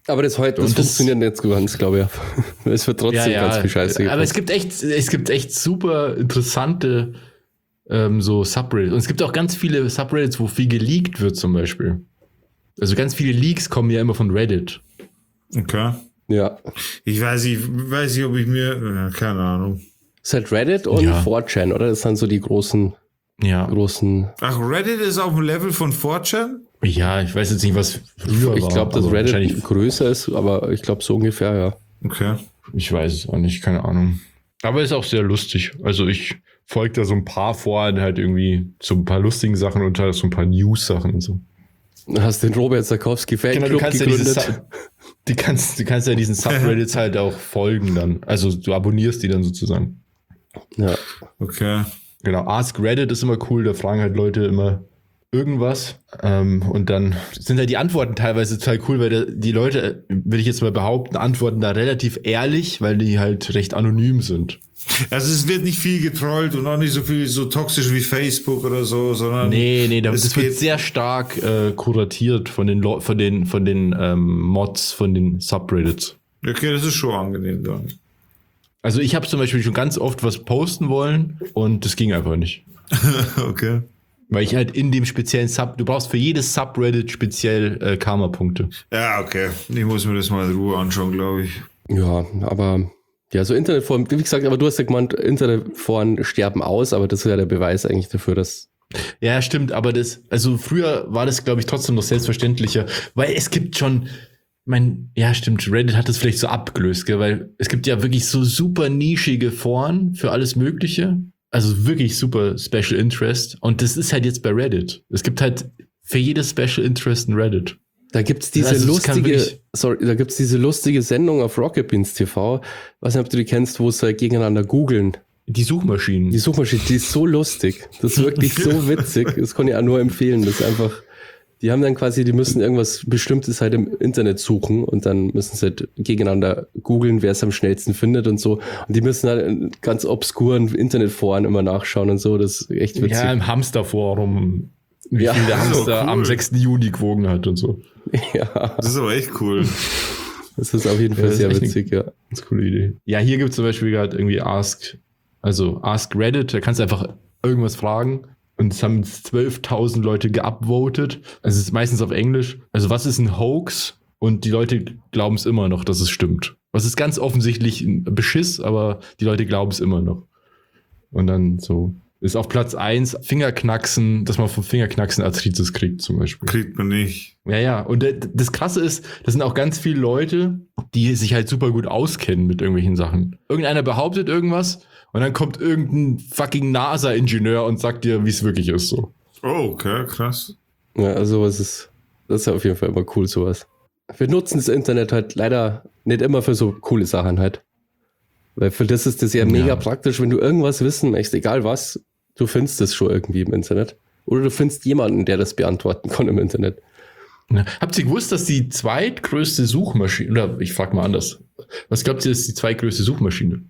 Aber das funktioniert nicht ganz, glaube ich. Es wird trotzdem ganz viel Scheiße aber es gibt echt super interessante so Subreddits. Und es gibt auch ganz viele Subreddits, wo viel geleakt wird zum Beispiel. Also ganz viele Leaks kommen ja immer von Reddit. Okay. Ja. Ich weiß nicht, ob ich mir, keine Ahnung. Es ist halt Reddit und 4chan, oder? Das sind so die großen. Ach, Reddit ist auf dem Level von 4chan? Ja, ich weiß jetzt nicht, was früher war. Ich glaube, dass Reddit größer ist, aber ich glaube so ungefähr, ja. Okay. Ich weiß es auch nicht, keine Ahnung. Aber ist auch sehr lustig. Also ich folge da so ein paar Foren halt irgendwie so ein paar lustigen Sachen und halt so ein paar News-Sachen und so. Hast den Robert Sarkowski Fanclub gegründet. Du kannst ja diesen Subreddits halt auch folgen dann. Also du abonnierst die dann sozusagen. Ja. Okay. Genau, Ask Reddit ist immer cool, da fragen halt Leute immer irgendwas und dann sind halt die Antworten teilweise total cool, weil die Leute, will ich jetzt mal behaupten, antworten da relativ ehrlich, weil die halt recht anonym sind. Also es wird nicht viel getrollt und auch nicht so viel so toxisch wie Facebook oder so, sondern Nee, das wird sehr stark kuratiert von den Mods, von den Subreddits. Okay, das ist schon angenehm dann. Also ich habe zum Beispiel schon ganz oft was posten wollen und das ging einfach nicht. Okay. Weil ich halt in dem speziellen du brauchst für jedes Subreddit speziell Karma-Punkte. Ja, okay. Ich muss mir das mal in Ruhe anschauen, glaube ich. Ja, aber ja, so Internetforen, wie gesagt, aber du hast ja gemeint, Internetforen sterben aus, aber das ist ja der Beweis eigentlich dafür, dass... Ja, stimmt, aber also früher war das, glaube ich, trotzdem noch selbstverständlicher, weil es gibt schon... Ja, stimmt, Reddit hat das vielleicht so abgelöst, gell? Weil es gibt ja wirklich so super nischige Foren für alles Mögliche. Also wirklich super Special Interest. Und das ist halt jetzt bei Reddit. Es gibt halt für jedes Special Interest ein Reddit. Da gibt's diese lustige Sendung auf Rocket Beans TV. Weiß nicht, ob du die kennst, wo sie gegeneinander googeln. Die Suchmaschinen. Die ist so lustig. Das ist wirklich so witzig. Das kann ich auch nur empfehlen. Das ist einfach... Die haben dann quasi, die müssen irgendwas Bestimmtes halt im Internet suchen und dann müssen sie halt gegeneinander googeln, wer es am schnellsten findet und so. Und die müssen halt in ganz obskuren Internetforen immer nachschauen und so. Das ist echt witzig. Ja, im Hamsterforum, wie viel der Hamster am 6. Juni gewogen hat und so. Ja. Das ist aber echt cool. Das ist auf jeden Fall sehr witzig, ja. Ganz coole Idee. Ja, hier gibt es zum Beispiel gerade irgendwie Ask Reddit, da kannst du einfach irgendwas fragen. Und es haben 12.000 Leute geupvotet. Also es ist meistens auf Englisch. Also was ist ein Hoax? Und die Leute glauben es immer noch, dass es stimmt. Was ist ganz offensichtlich ein Beschiss, aber die Leute glauben es immer noch. Und dann so ist auf Platz 1 Fingerknacksen, dass man vom Fingerknacksen Arthritis kriegt zum Beispiel. Kriegt man nicht. Ja. Und das Krasse ist, das sind auch ganz viele Leute, die sich halt super gut auskennen mit irgendwelchen Sachen. Irgendeiner behauptet irgendwas und dann kommt irgendein fucking NASA-Ingenieur und sagt dir, wie es wirklich ist. So. Oh, okay, krass. Ja, also das ist auf jeden Fall immer cool, sowas. Wir nutzen das Internet halt leider nicht immer für so coole Sachen halt. Weil für das ist das ja mega praktisch, wenn du irgendwas wissen möchtest, egal was, du findest das schon irgendwie im Internet. Oder du findest jemanden, der das beantworten kann im Internet. Ja. Habt ihr gewusst, dass die zweitgrößte Suchmaschine, oder ich frage mal anders, was glaubt ihr, ist die zweitgrößte Suchmaschine?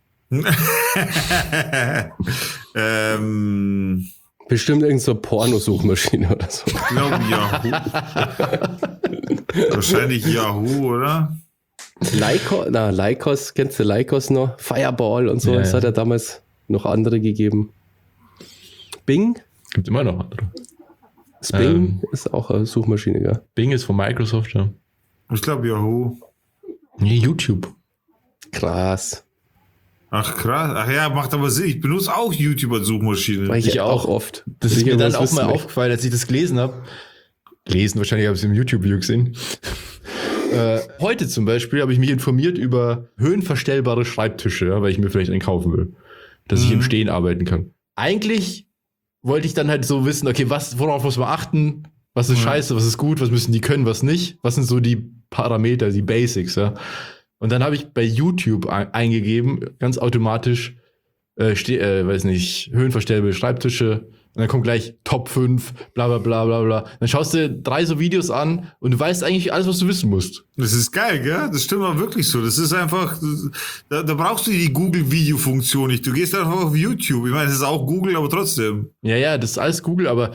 Bestimmt irgend so Pornosuchmaschine oder so. Ich glaube Yahoo. Wahrscheinlich Yahoo, oder? Lycos, kennst du Lycos noch? Fireball und so, Ja, es hat ja damals noch andere gegeben. Bing? Gibt immer noch andere. Bing ist auch eine Suchmaschine, ja. Bing ist von Microsoft, ja. Ich glaube Yahoo. Nee, YouTube. Krass. Ach krass. Ach ja, macht aber Sinn. Ich benutze auch YouTube als Suchmaschine. Weil ich Ich auch auch. oft. Das ist Ich mir dann irgendwas auch mal wissen möchte. aufgefallen, als ich das gelesen habe. Wahrscheinlich habe ich es im YouTube-Video gesehen. Heute zum Beispiel habe ich mich informiert über höhenverstellbare Schreibtische, ja, weil ich mir vielleicht einen kaufen will. Dass ich im Stehen arbeiten kann. Eigentlich wollte ich dann halt so wissen, okay, worauf muss man achten? Was ist scheiße, was ist gut, was müssen die können, was nicht? Was sind so die Parameter, die Basics, ja? Und dann habe ich bei YouTube eingegeben, ganz automatisch, weiß nicht, höhenverstellbare Schreibtische. Und dann kommt gleich Top 5, bla bla bla bla bla. Dann schaust du 3 so Videos an und du weißt eigentlich alles, was du wissen musst. Das ist geil, gell? Das stimmt auch wirklich so. Das ist einfach, da brauchst du die Google-Video-Funktion nicht. Du gehst einfach auf YouTube. Ich meine, das ist auch Google, aber trotzdem. Ja, das ist alles Google, aber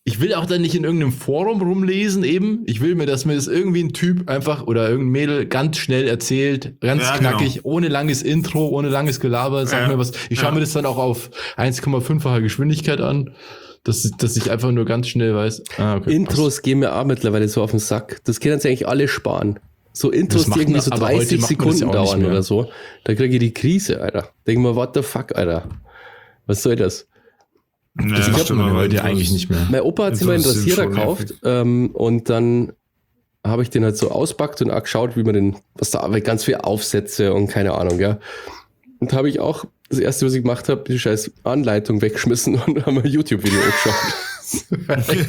ich will auch dann nicht in irgendeinem Forum rumlesen eben. Ich will dass mir das irgendwie ein Typ einfach oder irgendein Mädel ganz schnell erzählt, ganz knackig, ohne langes Intro, ohne langes Gelaber, sag mir was. Ich schaue mir das dann auch auf 1,5-facher Geschwindigkeit an, dass ich einfach nur ganz schnell weiß. Okay, Intros gehen mir auch mittlerweile so auf den Sack. Das können sie eigentlich alle sparen. So Intros, die irgendwie so 30 Sekunden dauern oder so. Da kriege ich die Krise, Alter. Denk mal, what the fuck, Alter. Was soll das? Das glaubt man heute eigentlich nicht mehr. Mein Opa hat sich mal einen Rasierer gekauft und dann habe ich den halt so auspackt und auch geschaut, wie man den, was da ganz viel Aufsätze und keine Ahnung, ja. Und habe ich auch, das erste, was ich gemacht habe, die scheiß Anleitung weggeschmissen und haben ein YouTube-Video angeschaut.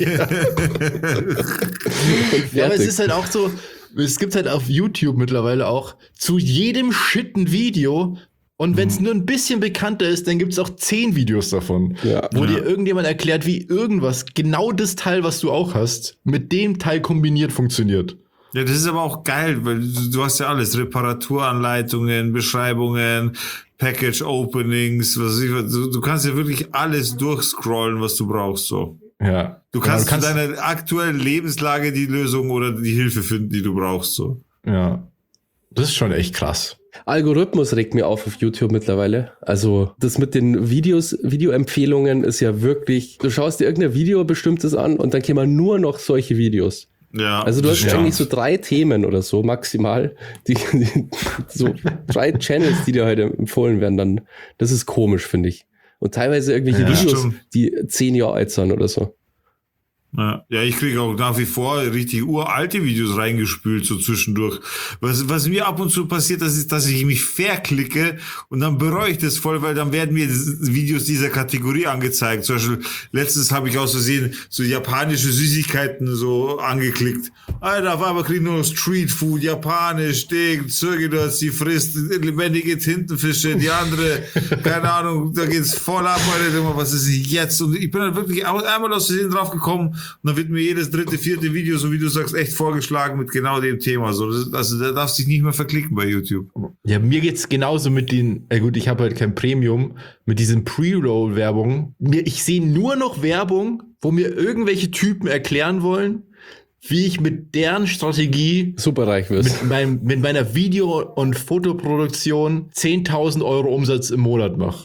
Ja, aber es ist halt auch so, es gibt halt auf YouTube mittlerweile auch zu jedem shitten Video. Und wenn es nur ein bisschen bekannter ist, dann gibt es auch 10 Videos davon, wo dir irgendjemand erklärt, wie irgendwas, genau das Teil, was du auch hast, mit dem Teil kombiniert funktioniert. Ja, das ist aber auch geil, weil du hast ja alles, Reparaturanleitungen, Beschreibungen, Package-Openings, du kannst ja wirklich alles durchscrollen, was du brauchst, so. Ja. Du kannst für deine aktuelle Lebenslage die Lösung oder die Hilfe finden, die du brauchst, so. Ja. Das ist schon echt krass. Algorithmus regt mir auf YouTube mittlerweile. Also das mit den Videoempfehlungen ist ja wirklich, du schaust dir irgendein Video bestimmtes an und dann kämen nur noch solche Videos. Ja. Also du hast eigentlich so 3 Themen oder so maximal, die so 3 Channels, die dir heute empfohlen werden, dann, das ist komisch, finde ich. Und teilweise irgendwelche Videos, die 10 Jahre alt sind oder so. Ja, ich kriege auch nach wie vor richtig uralte Videos reingespült, so zwischendurch. Was mir ab und zu passiert, dass ich mich verklicke und dann bereue ich das voll, weil dann werden mir Videos dieser Kategorie angezeigt. Zum Beispiel, letztens habe ich aus Versehen so japanische Süßigkeiten so angeklickt. Alter, auf einmal kriege ich nur noch Streetfood, japanisch, Ding, Zirgedörz, die frisst lebendige Tintenfische, die andere, keine Ahnung, da geht's voll ab, Alter, was ist jetzt? Und ich bin halt wirklich einmal aus Versehen drauf gekommen, und dann wird mir jedes 3., 4. Video, so wie du sagst, echt vorgeschlagen mit genau dem Thema. So, also da darfst du dich nicht mehr verklicken bei YouTube. Ja, mir geht's genauso mit den, gut, ich habe halt kein Premium, mit diesen Pre-Roll-Werbungen. Ich sehe nur noch Werbung, wo mir irgendwelche Typen erklären wollen, wie ich mit deren Strategie superreich wirst. Mit meiner Video- und Fotoproduktion 10.000 Euro Umsatz im Monat mache.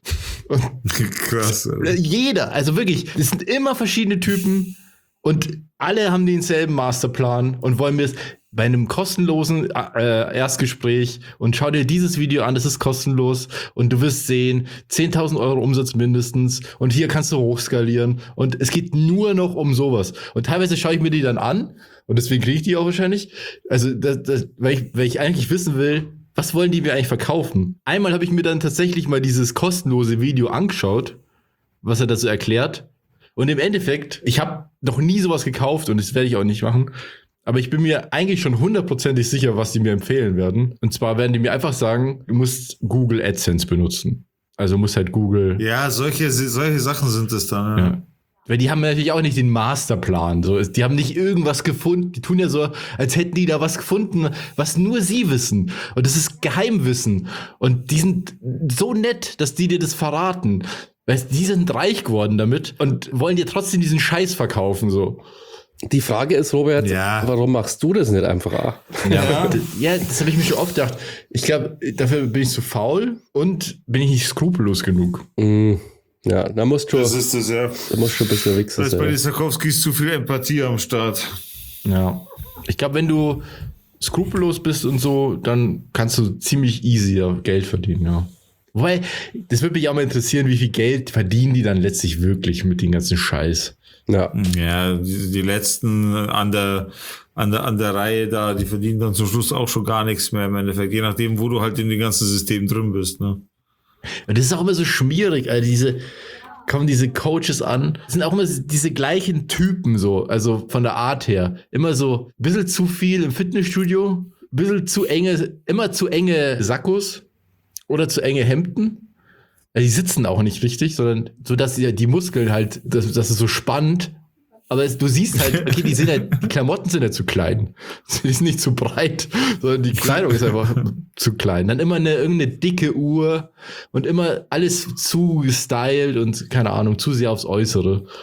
Krass. Alter. Jeder, also wirklich, es sind immer verschiedene Typen und alle haben denselben Masterplan und wollen mir das bei einem kostenlosen Erstgespräch und schau dir dieses Video an, das ist kostenlos und du wirst sehen, 10.000 Euro Umsatz mindestens und hier kannst du hochskalieren und es geht nur noch um sowas. Und teilweise schaue ich mir die dann an und deswegen kriege ich die auch wahrscheinlich, also weil ich eigentlich wissen will, was wollen die mir eigentlich verkaufen? Einmal habe ich mir dann tatsächlich mal dieses kostenlose Video angeschaut, was er dazu erklärt. Und im Endeffekt, ich habe noch nie sowas gekauft und das werde ich auch nicht machen. Aber ich bin mir eigentlich schon 100%ig sicher, was die mir empfehlen werden. Und zwar werden die mir einfach sagen, du musst Google AdSense benutzen. Also musst halt Google... Ja, solche Sachen sind es dann. Ja. Weil die haben natürlich auch nicht den Masterplan. So, die haben nicht irgendwas gefunden. Die tun ja so, als hätten die da was gefunden, was nur sie wissen. Und das ist Geheimwissen. Und die sind so nett, dass die dir das verraten. Weißt, die sind reich geworden damit und wollen dir trotzdem diesen Scheiß verkaufen. So. Die Frage ist, Robert, warum machst du das nicht einfach? Ja, das habe ich mir schon oft gedacht. Ich glaube, dafür bin ich zu faul und bin ich nicht skrupellos genug. Ja, da musst du. Das ist es, ja. Da musst du ein bisschen wichsen. Da ist bei den Sarkowskis zu viel Empathie am Start. Ja. Ich glaube, wenn du skrupellos bist und so, dann kannst du ziemlich easy Geld verdienen, ja. Wobei, das würde mich auch mal interessieren, wie viel Geld verdienen die dann letztlich wirklich mit dem ganzen Scheiß. Ja, die letzten an der Reihe da, die verdienen dann zum Schluss auch schon gar nichts mehr im Endeffekt, je nachdem, wo du halt in dem ganzen System drin bist, ne? Und das ist auch immer so schmierig, Alter, kommen diese Coaches an, das sind auch immer diese gleichen Typen so, also von der Art her. Immer so ein bisschen zu viel im Fitnessstudio, ein bisschen zu immer zu enge Sakkos oder zu enge Hemden. Also die sitzen auch nicht richtig, sondern so, dass die Muskeln halt, das ist so spannend. Aber du siehst halt, okay, die Klamotten sind ja zu klein. Die sind nicht zu breit, sondern die Kleidung ist einfach zu klein. Dann immer irgendeine dicke Uhr und immer alles zu gestylt und keine Ahnung, zu sehr aufs Äußere.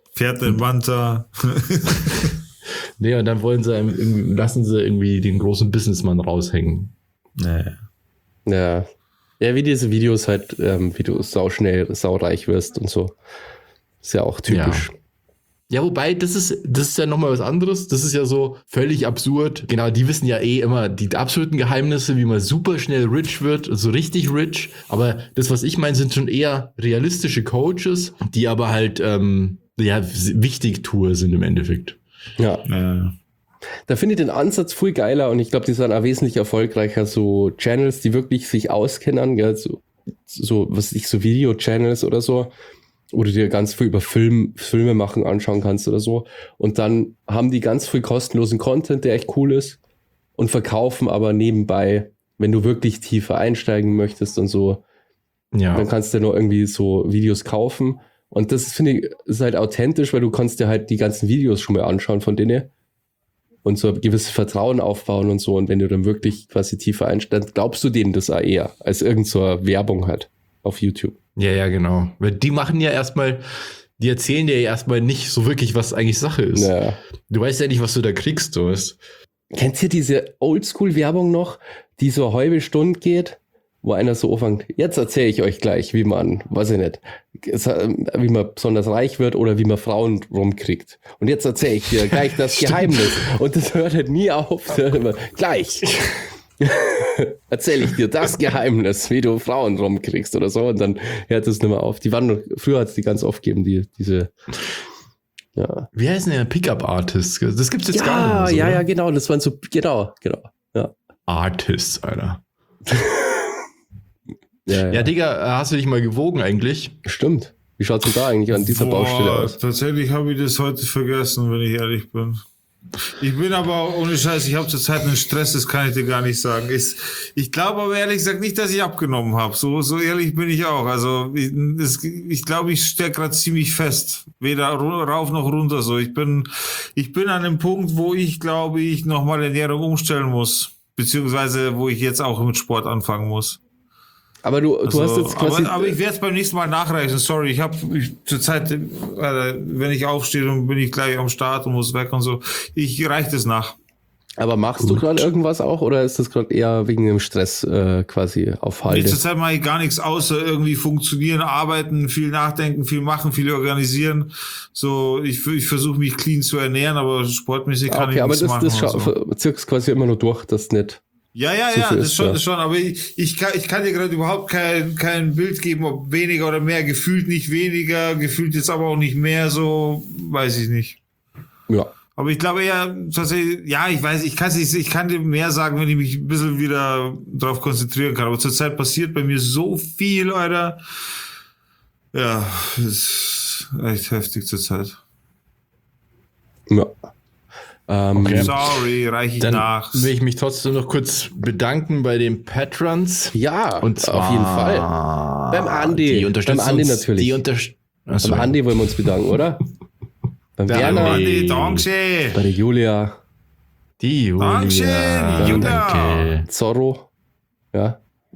Fährt den Manta. Nee, und dann lassen sie irgendwie den großen Businessmann raushängen. Nee. Ja. Ja, wie diese Videos halt, wie du saureich wirst und so. Ist ja auch typisch. Ja, wobei, das ist ja nochmal was anderes. Das ist ja so völlig absurd. Genau, die wissen ja immer die absoluten Geheimnisse, wie man super schnell rich wird, so richtig rich. Aber das, was ich meine, sind schon eher realistische Coaches, die aber halt, Wichtigtour sind im Endeffekt. Ja. Da finde ich den Ansatz viel geiler und ich glaube, die sind auch wesentlich erfolgreicher, so Channels, die wirklich sich auskennen, gell? So Video-Channels oder so, wo du dir ganz viel über Filme machen anschauen kannst oder so. Und dann haben die ganz viel kostenlosen Content, der echt cool ist und verkaufen aber nebenbei, wenn du wirklich tiefer einsteigen möchtest und so, dann kannst du nur irgendwie so Videos kaufen. Und das finde ich ist halt authentisch, weil du kannst dir halt die ganzen Videos schon mal anschauen von denen und so ein gewisses Vertrauen aufbauen und so. Und wenn du dann wirklich quasi tiefer einsteigst, glaubst du denen das auch eher als irgend so eine Werbung halt auf YouTube. Ja, genau. Weil die erzählen dir ja erstmal nicht so wirklich, was eigentlich Sache ist. Ja. Du weißt ja nicht, was du da kriegst, du weißt. Kennt ihr diese Oldschool-Werbung noch, die so eine halbe Stunde geht? Wo einer so anfängt, jetzt erzähle ich euch gleich, wie man, weiß ich nicht, wie man besonders reich wird oder wie man Frauen rumkriegt. Und jetzt erzähle ich dir gleich das Geheimnis. Und das hört halt nie auf. Das hört immer, gleich erzähle ich dir das Geheimnis, wie du Frauen rumkriegst oder so. Und dann hört es nicht mehr auf. Früher hat es die ganz oft gegeben, diese. Ja. Wie heißen denn Pickup-Artists? Das gibt's jetzt gar nicht mehr. Ja, genau. Das waren so, genau. Ja. Artists, Alter. Ja, Digga, hast du dich mal gewogen eigentlich? Stimmt. Wie schaut's denn da eigentlich an dieser Baustelle aus? Tatsächlich habe ich das heute vergessen, wenn ich ehrlich bin. Ich bin aber ohne Scheiß, ich habe zurzeit einen Stress, das kann ich dir gar nicht sagen. Ich glaube aber ehrlich gesagt nicht, dass ich abgenommen habe. So ehrlich bin ich auch. Also ich glaube, ich stecke gerade ziemlich fest. Weder rauf noch runter so. Ich bin an dem Punkt, wo ich glaube, ich nochmal Ernährung umstellen muss. Beziehungsweise wo ich jetzt auch mit Sport anfangen muss. Aber du hast jetzt quasi... Aber ich werde es beim nächsten Mal nachreichen. Sorry, zurzeit, wenn ich aufstehe, dann bin ich gleich am Start und muss weg und so. Ich reiche das nach. Aber machst du gerade irgendwas auch oder ist das gerade eher wegen dem Stress quasi auf Halde? Zurzeit mache ich gar nichts außer irgendwie funktionieren, arbeiten, viel nachdenken, viel machen, viel organisieren. So, ich versuche mich clean zu ernähren, aber sportmäßig kann ich nichts machen. Aber das zirkst quasi immer nur durch, das nicht... Ja, das schon, aber ich kann dir gerade überhaupt kein Bild geben, ob weniger oder mehr, gefühlt nicht weniger, gefühlt jetzt aber auch nicht mehr, so, weiß ich nicht. Ja. Aber ich glaube eher, tatsächlich, ja, ich weiß, ich kann dir mehr sagen, wenn ich mich ein bisschen wieder drauf konzentrieren kann, aber zurzeit passiert bei mir so viel, Alter. Ja, das ist echt heftig zurzeit. Ja. Okay. Sorry, reiche ich Dann nach. will ich mich trotzdem noch kurz bedanken bei den Patrons. Ja, und zwar auf jeden Fall. Beim Andi. Die unterstützen beim Andi uns, natürlich. Beim Andi wollen wir uns bedanken, oder? Beim Werner. Andi, danke. Bei der Julia. Die Julia. Dankeschön, Julia. Danke. Zorro. Ja.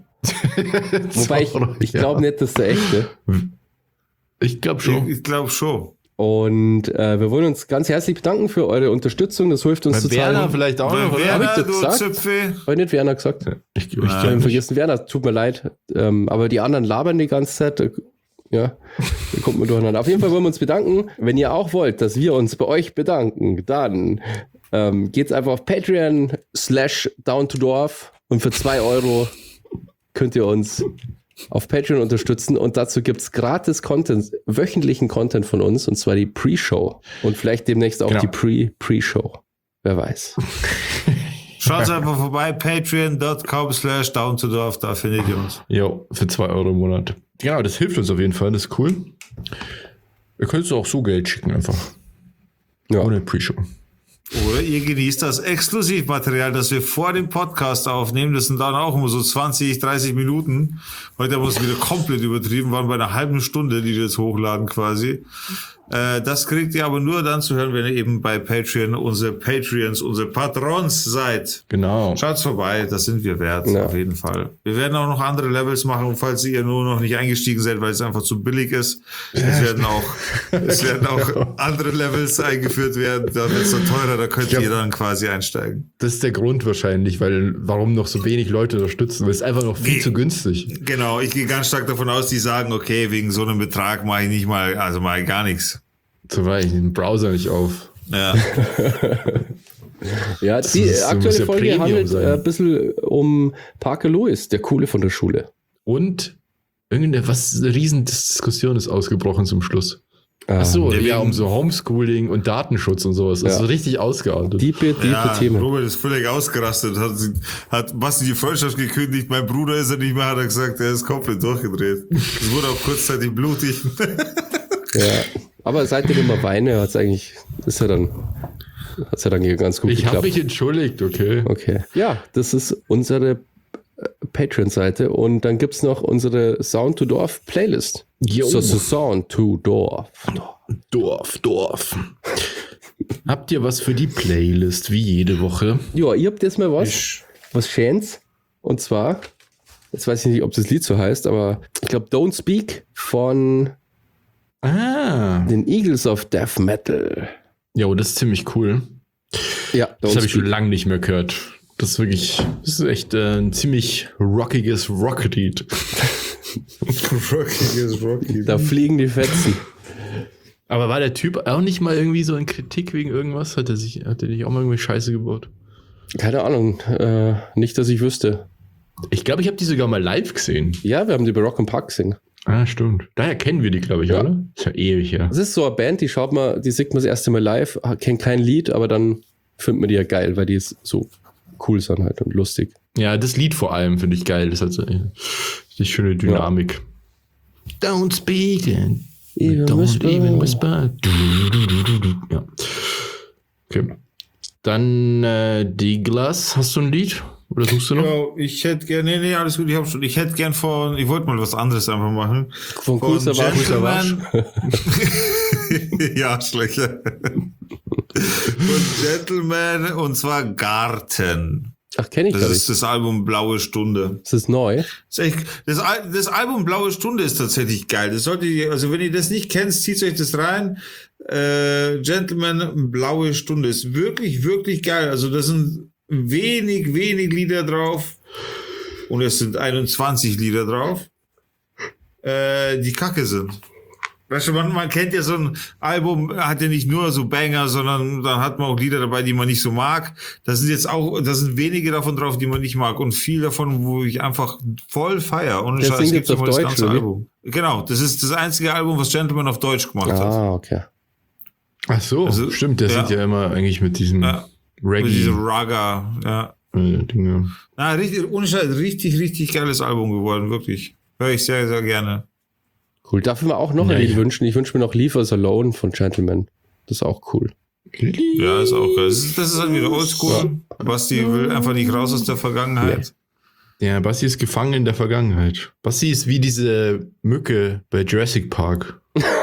Wobei ich glaube nicht, dass der echte. Ich glaube schon. Ich glaube schon. Und wir wollen uns ganz herzlich bedanken für eure Unterstützung. Das hilft uns bei Werner vielleicht auch noch, oder? Habe ich das gesagt? Habe ich nicht Werner gesagt? Ich habe vergessen Werner, tut mir leid. Aber die anderen labern die ganze Zeit. Ja, da kommt man durcheinander. Auf jeden Fall wollen wir uns bedanken. Wenn ihr auch wollt, dass wir uns bei euch bedanken, dann geht's einfach auf Patreon/downtodorf und für 2 € könnt ihr uns auf Patreon unterstützen und dazu gibt's gratis Content, wöchentlichen Content von uns und zwar die Pre-Show und vielleicht demnächst auch die Pre-Show. Wer weiß. Schaut einfach vorbei, patreon.com/downtodorf, da findet ihr uns. Jo, für 2 € im Monat. Genau, das hilft uns auf jeden Fall, das ist cool. Ihr könnt auch so Geld schicken einfach. Ja. Ohne Pre-Show. Oder ihr genießt das Exklusivmaterial, das wir vor dem Podcast aufnehmen. Das sind dann auch immer so 20, 30 Minuten. Heute haben wir es wieder komplett übertrieben, waren bei einer halben Stunde, die wir jetzt hochladen quasi. Das kriegt ihr aber nur dann zu hören, wenn ihr eben bei Patreon unsere Patreons, unsere Patrons seid. Genau. Schaut's vorbei, das sind wir wert, Ja. auf jeden Fall. Wir werden auch noch andere Levels machen, falls ihr nur noch nicht eingestiegen seid, weil es einfach zu billig ist. Es werden auch andere Levels eingeführt werden, da wird es dann teurer, da könnt ihr dann quasi einsteigen. Das ist der Grund wahrscheinlich, weil warum noch so wenig Leute unterstützen, weil es ist einfach noch viel zu günstig. Genau, ich gehe ganz stark davon aus, die sagen, okay, wegen so einem Betrag mache ich nicht mal, also mache ich gar nichts. Zum Beispiel den Browser nicht auf. Ja. Ja, Das die muss aktuelle ja Folge Premium handelt sein. ein bisschen um Parker Lewis, der Coole von der Schule. Und eine Riesendiskussion ist ausgebrochen zum Schluss. Ach so, der ja, wegen- um so Homeschooling und Datenschutz und sowas. Das ist so richtig ausgeartet. Diepe Themen. Robert ist völlig ausgerastet, hat Basti die Freundschaft gekündigt, mein Bruder ist er nicht mehr, hat er gesagt, er ist komplett durchgedreht. Es wurde auch kurzzeitig blutig. Ja. Aber seit ich immer weine, hat's ja dann ganz gut Ich habe geklappt. mich entschuldigt, okay. Okay. Ja, das ist unsere Patreon-Seite und dann gibt's noch unsere Sound to Dorf Playlist. Jo. So Sound to Dorf. Dorf. Habt ihr was für die Playlist, wie jede Woche? Ja, ihr habt jetzt mal was Schönes. Und zwar, jetzt weiß ich nicht, ob das Lied so heißt, aber ich glaube Don't Speak von den Eagles of Death Metal. Jo, das ist ziemlich cool. Ja, Das habe ich schon lange nicht mehr gehört. Das ist echt ein ziemlich rockiges Rocklied. Rocky. Da fliegen die Fetzen. Aber war der Typ auch nicht mal irgendwie so in Kritik wegen irgendwas? Hat er nicht auch mal irgendwie Scheiße gebaut? Keine Ahnung, nicht, dass ich wüsste. Ich glaube, ich habe die sogar mal live gesehen. Ja, wir haben die bei Rock im Park gesehen. Ah, stimmt. Daher kennen wir die, glaube ich, Ja. oder? Ist ja ewig her. Das ist so eine Band, die sieht man das erste Mal live, kennt kein Lied, aber dann findet man die ja geil, weil die so cool sind halt und lustig. Ja, das Lied vor allem finde ich geil. Das hat so die schöne Dynamik. Don't speak and don't even whisper. Ja. Okay. Dann Douglas, hast du ein Lied? Oder suchst du noch? Ja, ich hätte gerne, nee, alles gut, ich hätte gern ich wollte mal was anderes einfach machen. Von Cool Savage. Gentleman. Ja, schlechter. Von Gentleman, und zwar Garten. Ach, kenne ich Das gar ist nicht. das Album Blaue Stunde. Das ist neu. Das Album Blaue Stunde ist tatsächlich geil. Das solltet ihr, also wenn ihr das nicht kennt, zieht euch das rein. Gentleman Blaue Stunde ist wirklich, wirklich geil. Also das sind wenig Lieder drauf. Und es sind 21 Lieder drauf, die kacke sind. Weißt du, man kennt ja so ein Album, hat ja nicht nur so Banger, sondern dann hat man auch Lieder dabei, die man nicht so mag. Da sind wenige davon drauf, die man nicht mag, und viel davon, wo ich einfach voll feier. Und Das Ding gibt's auf Deutsch, oder wie? Album. Genau, das ist das einzige Album, was Gentleman auf Deutsch gemacht hat. Ah, okay. Ach so, Also, stimmt. Der ja. sind ja immer eigentlich mit diesem Ja. Mit diese Reggae. Raga, ja. Dinge. Na, richtig, ohne Scheiß, richtig geiles Album geworden, wirklich. Höre ich sehr, sehr gerne. Cool. Darf ich mir auch noch ein Lied wünschen? Ich wünsche mir noch Leave Us Alone von Gentleman. Das ist auch cool. Ja, ist auch geil. Das ist halt wieder oldschool. Basti will einfach nicht raus aus der Vergangenheit. Ja, Basti ist gefangen in der Vergangenheit. Basti ist wie diese Mücke bei Jurassic Park.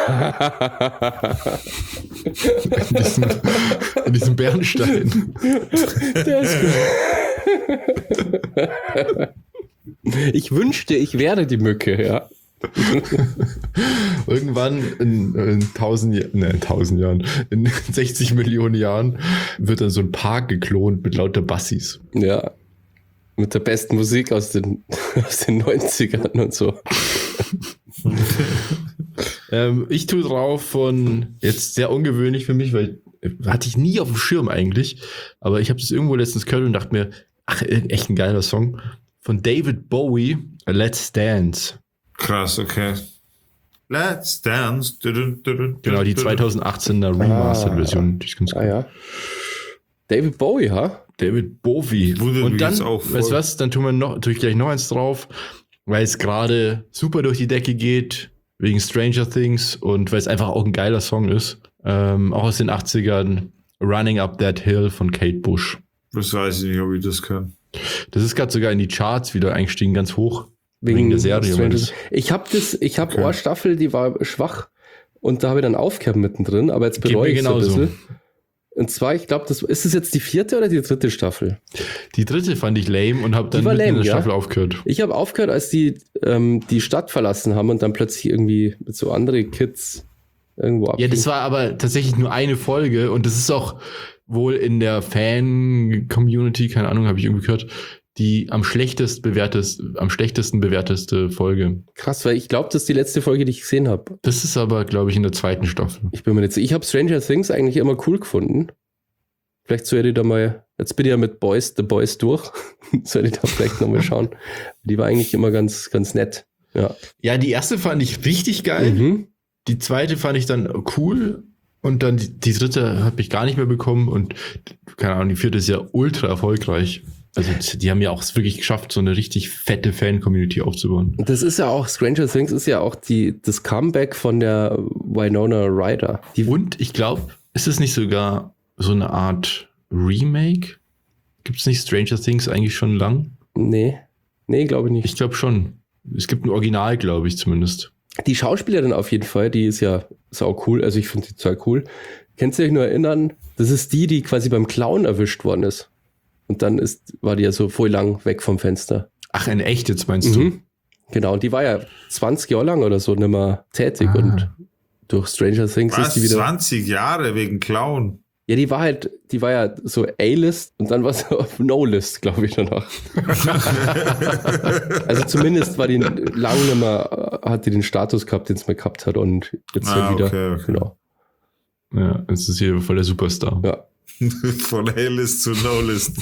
in diesem Bernstein. Der ist gut. Ich wünschte, ich wäre die Mücke, ja. Irgendwann in 1000 Jahren, in 60 Millionen Jahren wird dann so ein Park geklont mit lauter Bassis. Ja. Mit der besten Musik aus den 90ern und so. Ich tue drauf von, jetzt sehr ungewöhnlich für mich, weil hatte ich nie auf dem Schirm eigentlich, aber ich habe das irgendwo letztens gehört und dachte mir, ach, echt ein geiler Song. Von David Bowie, Let's Dance. Krass, okay. Let's Dance. Genau, die 2018er Remastered-Version, die ist ganz cool. Ah ja. David Bowie, ha? David Bowie. Wundert Und mich dann, jetzt auch voll. weißt du was, dann tue ich gleich noch eins drauf, weil es gerade super durch die Decke geht, wegen Stranger Things und weil es einfach auch ein geiler Song ist. Auch aus den 80ern, Running Up That Hill von Kate Bush. Das weiß ich nicht, ob ich das kann. Das ist gerade sogar in die Charts wieder eingestiegen, ganz hoch. Wegen der Serie. Ich habe Ohrstaffel, die war schwach. und da habe ich dann aufgehört mittendrin, aber jetzt bereue ich es so ein bisschen. Und zwar, ich glaube, ist es jetzt die 4. oder die 3. Staffel? Die 3. fand ich lame und habe dann mitten in der Staffel aufgehört. Ich habe aufgehört, als die Stadt verlassen haben und dann plötzlich irgendwie mit so anderen Kids irgendwo abgehen. Ja, das war aber tatsächlich nur eine Folge und das ist auch wohl in der Fan-Community, keine Ahnung, habe ich irgendwie gehört, die am schlechtesten bewerteste Folge. Krass, weil ich glaube, das ist die letzte Folge, die ich gesehen habe. Das ist aber, glaube ich, in der 2. Staffel. Ich bin mir nicht sicher. Ich habe Stranger Things eigentlich immer cool gefunden. Vielleicht soll ich da mal, jetzt bin ich ja mit The Boys durch, soll ich da vielleicht nochmal schauen. Die war eigentlich immer ganz, ganz nett. Ja, die erste fand ich richtig geil. Mhm. Die 2. fand ich dann cool. Und dann die 3. habe ich gar nicht mehr bekommen. Und keine Ahnung, die 4. ist ja ultra erfolgreich. Also die haben ja auch es wirklich geschafft, so eine richtig fette Fan-Community aufzubauen. Das ist ja auch, Stranger Things ist ja auch das Comeback von der Winona Ryder. Und ich glaube, ist es nicht sogar so eine Art Remake? Gibt es nicht Stranger Things eigentlich schon lang? Nee, glaube ich nicht. Ich glaube schon. Es gibt ein Original, glaube ich zumindest. Die Schauspielerin auf jeden Fall, die ist ja sau cool. Also ich finde die total cool. Kennst du dich nur erinnern? Das ist die quasi beim Clown erwischt worden ist. Und dann war die ja so voll lang weg vom Fenster. Ach, in echt jetzt meinst du? Genau, und die war ja 20 Jahre lang oder so nicht mehr tätig. Und durch Stranger Things ist die wieder... 20 Jahre wegen Clown? Ja, die war ja so A-List und dann war sie auf No-List, glaube ich, danach. Also zumindest war die lang nicht mehr, hat die den Status gehabt, den es mal gehabt hat und jetzt wieder. Okay. Genau. Ja, jetzt ist hier voll der Superstar. Ja. Von A-List zu No-List.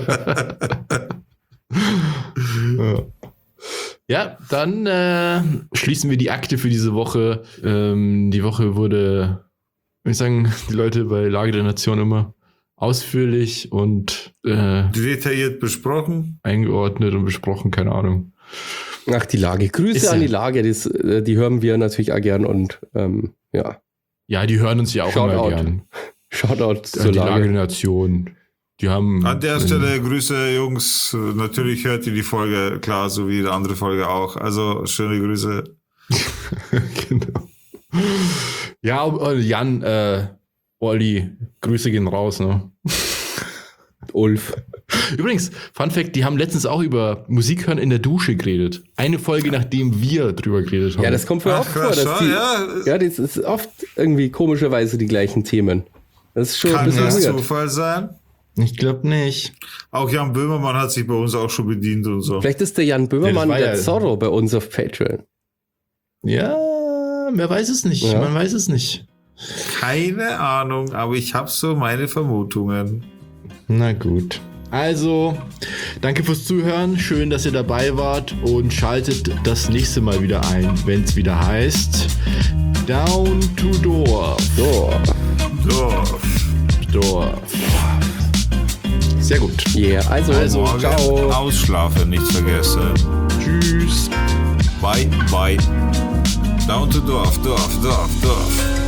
Ja, dann schließen wir die Akte für diese Woche. Die Woche wurde, würde ich sagen, die Leute bei Lage der Nation immer ausführlich und detailliert besprochen. Eingeordnet und besprochen, keine Ahnung. Ach, die Lage. Grüße an die Lage, die hören wir natürlich auch gern und ja. Ja, die hören uns ja auch immer gern. Shoutout zur Lage der Nation. Die haben an der Stelle Grüße, Jungs. Natürlich hört ihr die Folge, klar, so wie die andere Folge auch. Also schöne Grüße. Genau. Ja, Jan, Olli, Grüße gehen raus, ne? Ulf. Übrigens, Fun Fact, die haben letztens auch über Musik hören in der Dusche geredet. Eine Folge, nachdem wir drüber geredet haben. Ja, das kommt mir oft vor. Das ist oft irgendwie komischerweise die gleichen Themen. Das ist schon kann ein bisschen das weird. Zufall sein? Ich glaube nicht. Auch Jan Böhmermann hat sich bei uns auch schon bedient und so. Vielleicht ist der Jan Böhmermann der Zorro bei uns auf Patreon. Ja, wer weiß es nicht. Ja. Man weiß es nicht. Keine Ahnung, aber ich habe so meine Vermutungen. Na gut. Also, danke fürs Zuhören. Schön, dass ihr dabei wart und schaltet das nächste Mal wieder ein, wenn es wieder heißt Down to Dorf. Dorf. Sehr gut. Yeah, also morgen ciao. Ausschlafen nicht vergessen. Tschüss. Bye, bye. Down to Dorf.